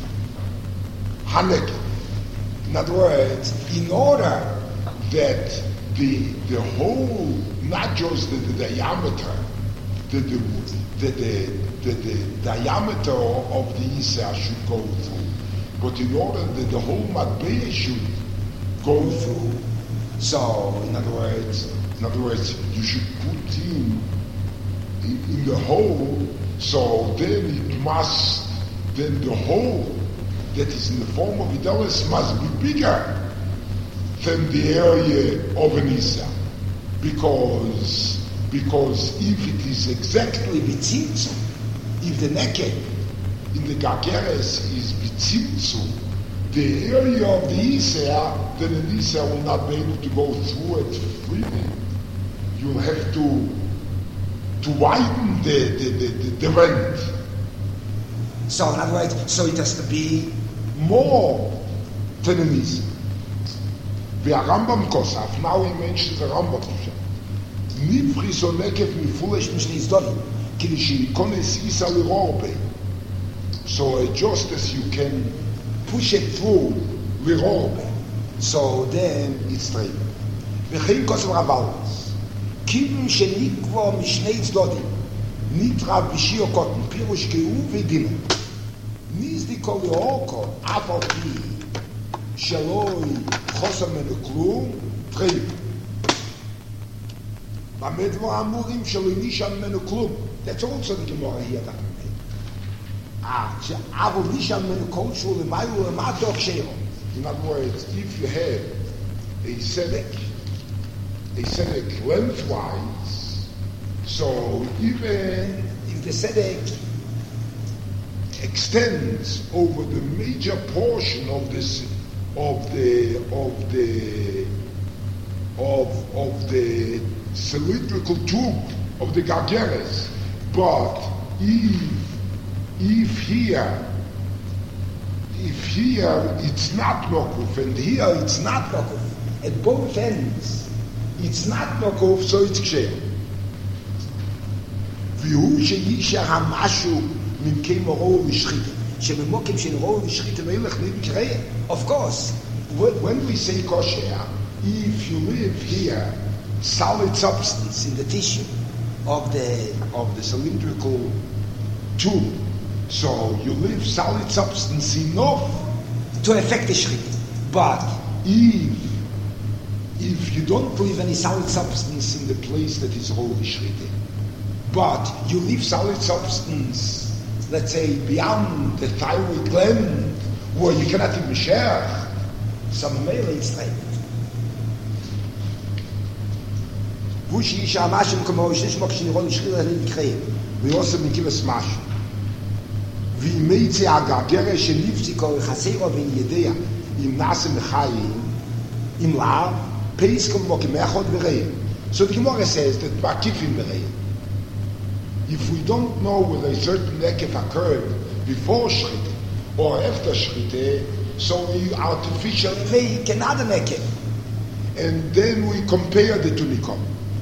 הנקב. In other words, in order that the the whole, not just the, the diameter, the the, the the the the diameter of the Isa should go through, but in order that the whole matbeh should go through, so in other words, in other words, you should put in in, in the hole, so then it must, then the hole that is in the form of Idalis must be bigger than the area of an Isa, because because if it is exactly bitzitzu, if the nekev in the Gargeres is bitzitzu, the area of the Isa, then an Isa will not be able to go through it freely. You'll have to to widen the the the, the, the rent. So in other words, so it has to be more than an Isa. והרמב"ם כוסף, now he mentions the Rambam נבריס או נקב מפולש משני צדדים, כדי שייכונס איסה לרורבה. So just as you can push it through לרורבה, so then it's straight. וכן כוסף רבלס, כיוון שנקבו משני צדדים, נתרא בשיר קוטן, פירוש כאוב ודינה. ניזדי כל יאוקו, אף על פי שלוי חוסר ממנו כלום, טרייב. במה דבר אמורים שלוי נשאר ממנו כלום? That's also the Gemara here that we made. אה, שאבו נשאר ממנו כל שהוא למיילו למטו כשאירו. In other words, if you have a sedek, a sedek lengthwise, so even If the sedek extends over the major portion of this of the of the of of the cylindrical tube of the Gargeres, but if if here if here it's not Mokuf and here it's not Mokuf, at both ends it's not nokov, so it's ksher. והוא שאישה המשהו ממקי מורו ושחיתה. שבמוקים של מורו ושחיתה לא ילך נקרא. Of course, when we say kosher, if you live here, solid substance in the tissue of the of the cylindrical tube, so you live solid substance enough to affect the shchita. But if if you don't leave any solid substance in the place that is holy shchita, but you leave solid substance, let's say beyond the thyroid gland, where you cannot even share, some male is right. Wushi isha amashim kamo shish mokshin ron shchila nidikreim. We also make a smash. ואימי הגרגרה שנפסיקו חסרו בין ידיה אם נעשה מחיים אם לאו פייס כמו כמאחות בראים. So the Gemara says that Makifim berei. If we don't know whether a certain nekef occurred before Shchite or after Shchite, so we artificially make another nekef. And then we compare the two nikom.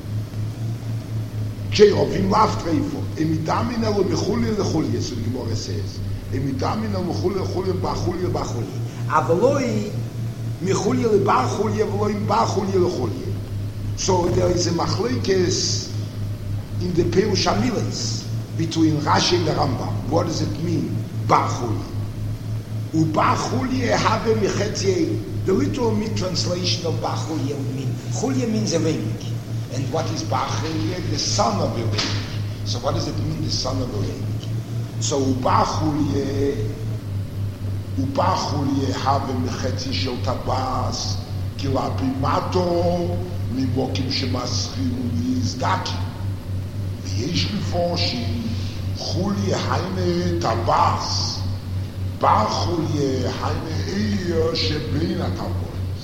Ksherovim lav treifo. Emidamin elo mechulye lechulye, so the Gemara says. Emidamin elo mechulye lechulye bachulye bachulye. Avaloi mechulye lebachulye, avaloi bachulye lechulye. So there is a machlekes in the Perush HaMiles between Rashi and the Rambam. What does it mean? Bachulye. Ubachulye have mechetye. The literal mid-translation of bachulye would mean chulye means a ring. And what is bachulye? The son of a ring. So what does it mean, the son of a ring? So ubachulye ubachulye have mechetye shel tabas kilapi mato mimokim shemaschim lizdaki. ויש לפורשים חוליה היינה טבס בר חוליה היינה איר שבין הטבוס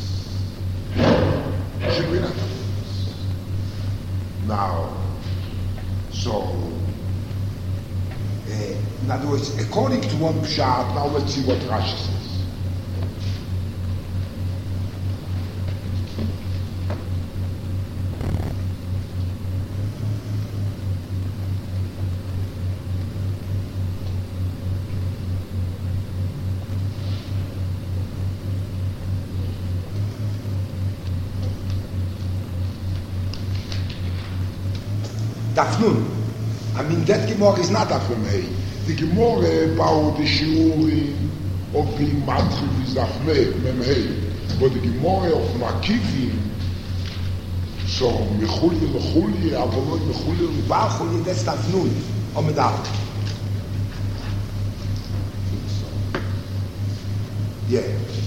שבין הטבוס. Now, so uh, in other words, according to one pshat, now let's see what Rashi says. Dafnun. I mean, that Gemara is not Daf Mei. The Gemara about the Shiurim of being Matriv is Daf Mei, but the Gemara of Makivim, so Mechuli, Mechuli, Avaloi, Mechuli, Bachuli, that's Dafnun, Omedal. Yeah.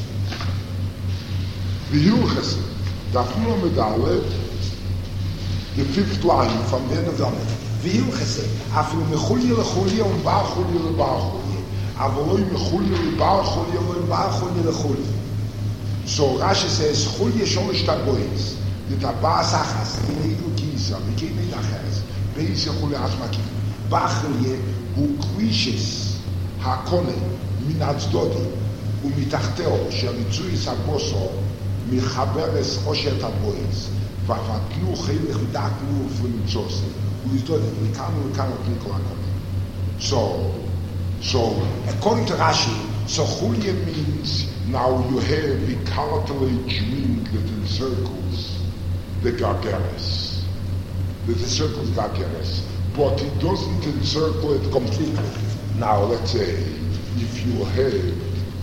The Yuchas, Dafnun Omedal, the fifth line from the end of the Amid. V'yu chesed, afilu mechulye lechulye um ba'chulye leba'chulye, avoloi mechulye leba'chulye um ba'chulye lechulye. So Rashi says, chulye sholish tabois, the tabas achas, v'neidu kisa, v'kei acheres, beis yechulye asmakim. Ba'chulye hu kvishes hakone min azdodi, umitachteo, sheritzui saboso, michaberes choshe tabois. Vavatnu chilech v'daknu v'nitzose. We thought that we can't, we cannot nikol hakol. So, so according to Rashi, so chulye means now you have the cartilage ring that encircles the gargeres, that encircles gargeres, but it doesn't encircle it completely. Now let's say if you have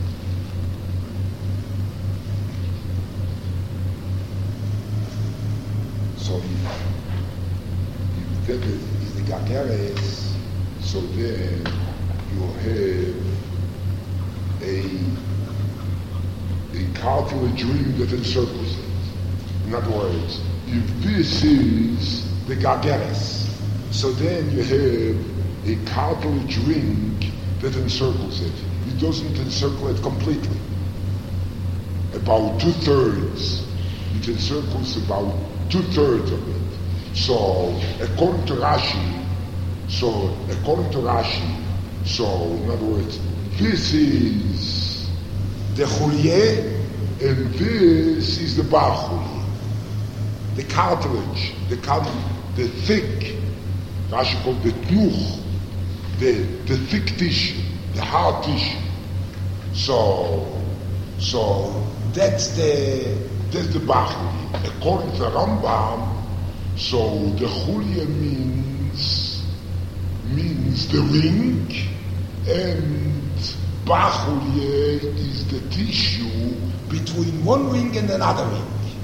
So if, if that is the gargeres, so then you have a a cartilage ring that encircles it. In other words, if this is the gargeres, so then you have a cartilage ring that encircles it. It doesn't encircle it completely. About two thirds. It encircles about two-thirds of it. So, according to Rashi, so, according to Rashi, so, in other words, this is the chulye, and this is the bar chulye. the cartilage, the car- the thick, Rashi called the tnuch, the the thick tissue, the hard tissue. So, so that's the that's the bachli. According to Rambam, so the chulia means means the ring, and bachulia is the tissue between one ring and another ring.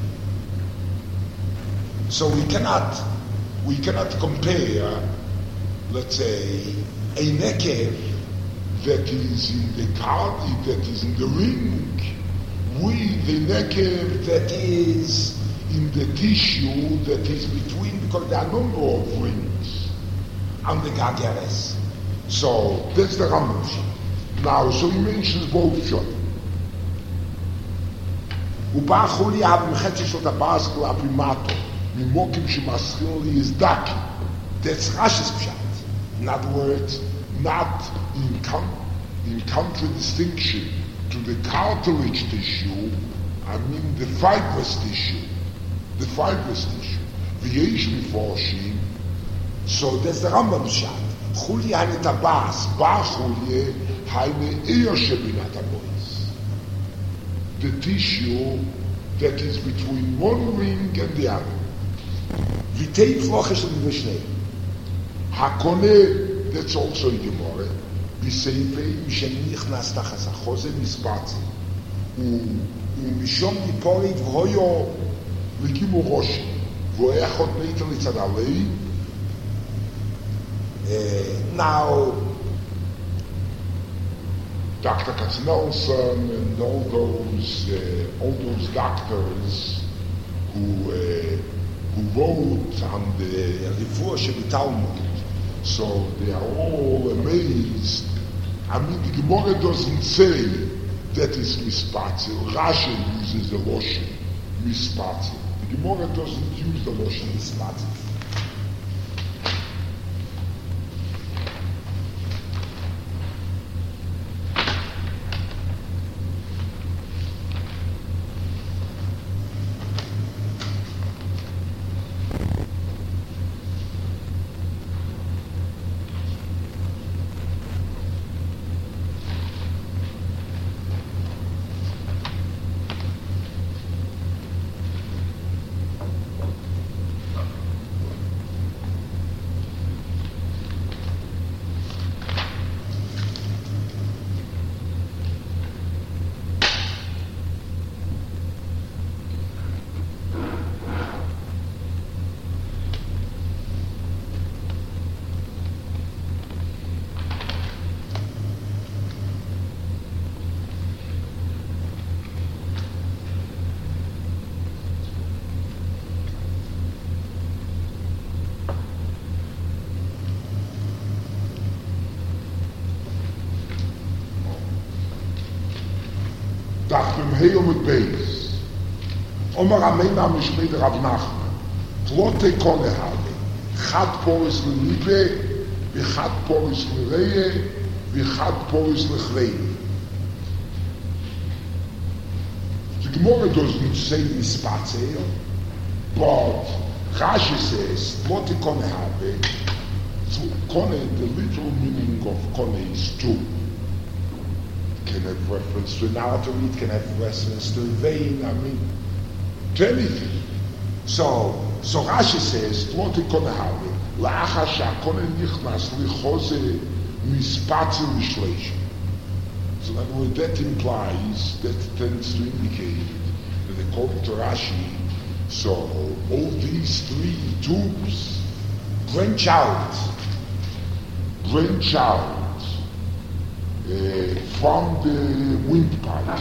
So we cannot, we cannot compare, let's say, a nekev that is in the card, that is in the ring, with the nekev that is in the tissue that is between, because there are a number of rings on the gageres. So that's the Rambam. Now, so he mentions both shot. ובא חולי haben חצי של טבאס כלאפימטו. ממוקים שמסחיר לי is daki. That's Rashi's pshat. In other words, not in, con- in contradistinction to the cartilage tissue, I mean the fibrous tissue. The fibrous tissue. V'yesh miforshim. So that's the Rambam pshat. Chuli eine tabas. Ba chuli eine eer shebinat abois. The tissue that is between one ring and the other. Vitei floches in Mishneh. Hakone, that's also in Gemara. Biseife, משנכנס תחת החוזה מספצי. ומשום דיפורית והויו וגימו ראשי. והוא היה חוד מיתר לצד עלי. Now, Doctor Katznelson and all those uh, all those doctors who uh, who wrote on the Rifur Shebitalmud, so they are all amazed. I mean, the Gemara doesn't say that is mispatzil. Rashi uses the lotion mispatzil. The Gemara doesn't use the lotion mispatzil. Dachten heel met bees. Omar Amena Mishmei Rav Nachman. Tlote kone habe. Chad poris lelibe, vichad poris lereye, vichad poris lechreini. The Gemara doesn't say mispatzel, but Rashi says Tlote kone habe. Kone, the literal meaning of kone is two. Can have reference to an artery, it can have reference to a vein, I mean, to anything. So, so Rashi says, Tloti kone have, la'achar sha'kone nichnas lichoze mispatzel mishleisha. So in other words, that implies, that tends to indicate that according to Rashi, so all these three tubes branch out, branch out, Uh, from the windpipe.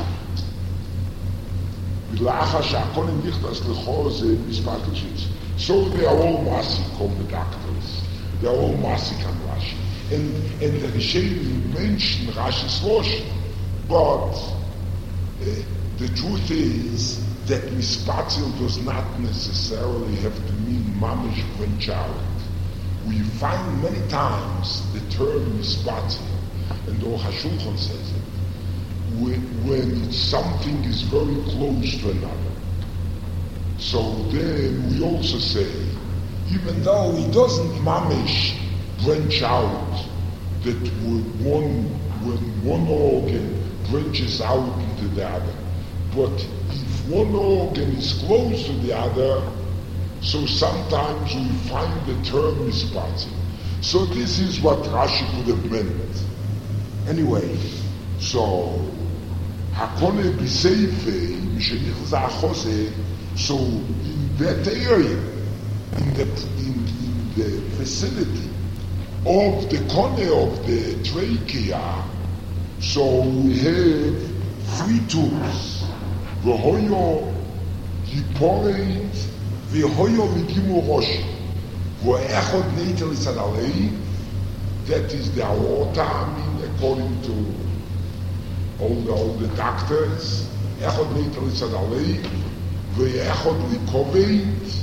So they are all Masik on the doctors. They are all Masik on Rashi. And, and the Rishonim mention Rashi's Losh, but uh, the truth is that Mispatzil does not necessarily have to mean Mamish branch out. We find many times the term Mispatzil, and the Hashulchan says it, when, when something is very close to another. So then we also say, even though he doesn't mamish branch out, that when one, when one organ branches out into the other, but if one organ is close to the other, so sometimes we find the term mispatzim. So this is what Rashi could have meant. Anyway, so Hakone B'Seife, Mishenich Za'achose, so in that area, in the in, in the vicinity of the corner of the trachea, so we have three tubes. V'hoyo Yiporet, V'hoyo Mikimu Rosh. V'echod Neitel Yitzad Alei, that is the aorta, I mean, according to all the, all the doctors. Echod Neitel Yitzad Alei, V'echod Likovet,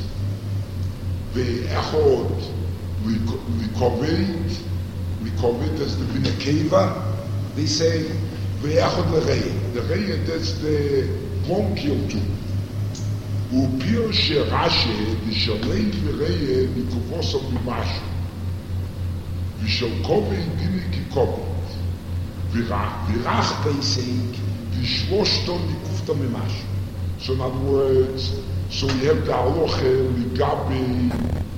V'echod Likovet, Likovet as the Vinakeva, they say, V'echod L'Reya. The Reya, that's the bronchial tube. Upir Sherashe, Vishalei V'Reya, Nikuvosov V'Mashu. Vishalkovet Dini Kikovet. Virach Beiseik, Vishmoshto Nikufta Mimashu. So in other words, so we have the halacha ligabe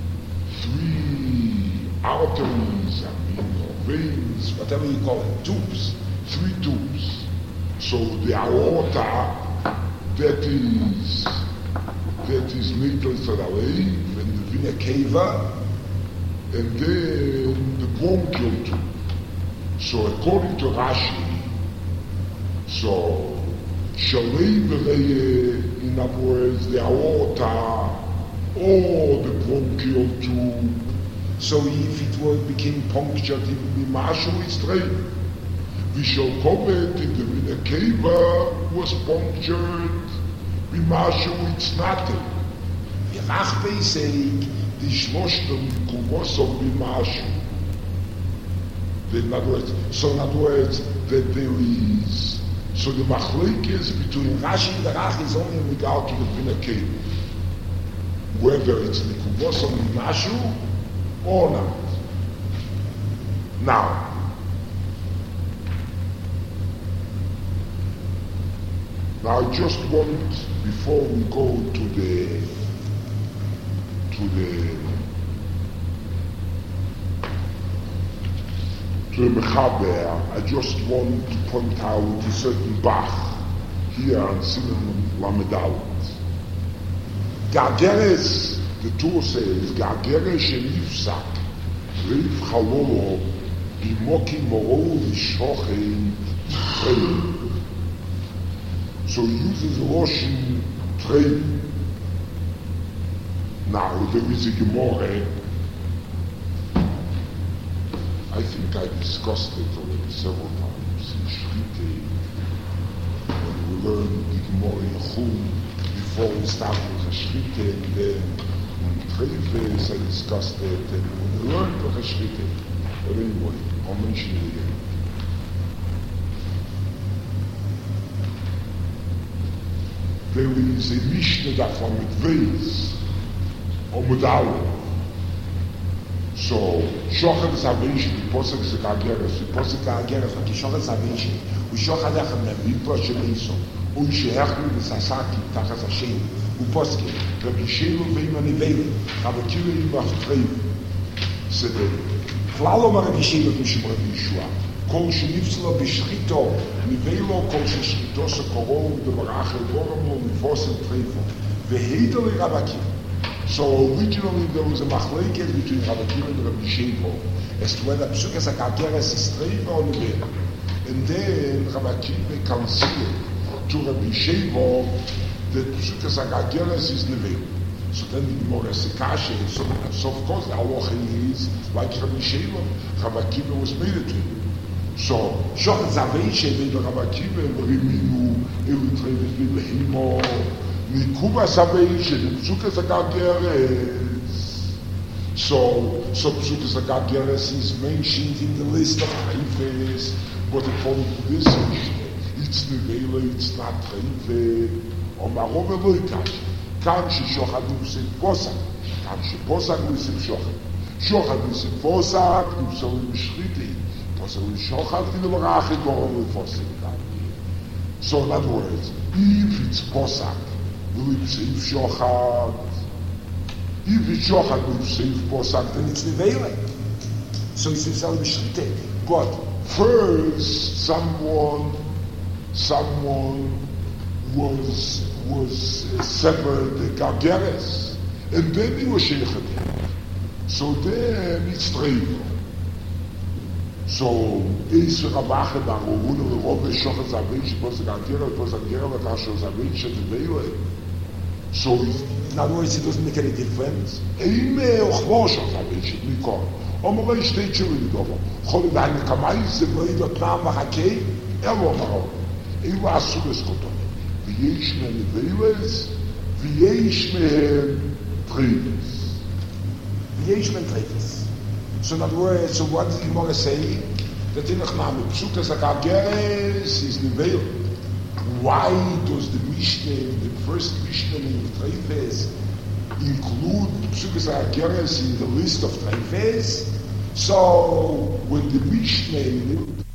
three arteries, I mean, or veins, whatever you call it, tubes, three tubes. So the aorta, that is, that is Neitel Yitzad Alei, and the vena cava, and then the bronchial tube. So according to Rashi, so Shalei B'Reya, in other words, the aorta, or the bronchial tube. So if it would became punctured, it would be Mashu, it's straight. Vishalkovet in the vena cava was punctured, Mashu, it's nothing. Virach Beiseik, the Shmoshtem Kuvosov Mashu. In other words, so in other words, that there is, so the machlekes between Rashi and the Rach is only in regard to the vena cava, whether it's the Kuvosov Mashu or not. Now, now I just want, before we go to the to the to the Mechaber, I just want to point out a certain Bach here on Siman Lamedalet. Gargeres, the Torah says, Gargeres shenifsak, reif chalolo, bimoki moro v'shochei treim. So he uses Roshin treim. Now, there is a Gemara, I think I discussed it already several times in Shrite, when we learned the Gemara in Chum, before we started with the Shrite, and then in Treifes I discussed it, and when we learned with the Shrite, but anyway, I'll mention it again. There is a Mishnah that from it veins, or Mudalo. So, Shochet is Avish, the Posek is a Gageres, the Posek Gageres, but the Shochet is Avish, we Shochet Lechem, we Posek Eiso, we Shechnu, the Sasaki, Tachas Hashem, we Posek, Rabbi Shelo, Veimani Veile, Rabbi Kiri, Yimach Treim, said they, Klalo Rabbi Shelo, Mishim Rabbi Yeshua, Kol Shenifzlo, Bishchito, Nivelo, Kol Shechito, Sokorov, the Barach, Goramo, Nifos, and Treifo, Vehedel, Rabbi Kiri. So originally there was a machlekes between Rabbi Kiva and Rabbi Sheva as to whether Psukas HaGageres is Treifa or Nevela. And then Rabbi Kiva conceded to Rabbi Sheva that Psukas HaGageres is Nevela. So then the Gemara says Kashe. So, so of course the halacha is like Rabbi Sheva, Rabbi Kiva was made it to him. So Shochet Zavei Sheva Rabbi Kiva Riminu Evi Trevis Bibehimo Nikuba Savation, Psukas HaGageres. So, so Psukas HaGageres is mentioned in the list of Treifes, but according to this Mishnah, it's Nevela, it's not Treife, or Marove Loikash. כאן ששוחד נפסיק פוסק, כאן שפוסק נפסיק שוחד. שוחד נפסיק פוסק, נפסול משחיתי. Posek לשוחד, כאילו רחי גורם לפוסק. So in other words, if it's posek, will it save shochad? If it's shochad, will it save posek? Then it's nevele. So it's nifsal b'shlite. But first, someone, someone was was severed the gargeres, and then he was sheichet. So then it's trevo. So is Rabache da Rovuna Rove Shochet Zavich Posek Gargera Posek Gargera Vakasho Zavich Nevele. So in other words, it doesn't make any difference. Eime Ochvosho Zavich Mikor. Omore steht schon in Dovo. Chol deine Kamais ze Moed Otnam Vachakei Elo Maro. Eilo Asur Eskoton. V'yesh me Neveles, v'yesh mehem Treves. V'yesh mehem Treves. So in other words, so what did the Gemara say? That in the Psukas HaGageres is Nevel. Why does the Mishnah, the first Mishnah in Treifes, include Psukas HaGageres in the list of Treifes? So when the Mishnah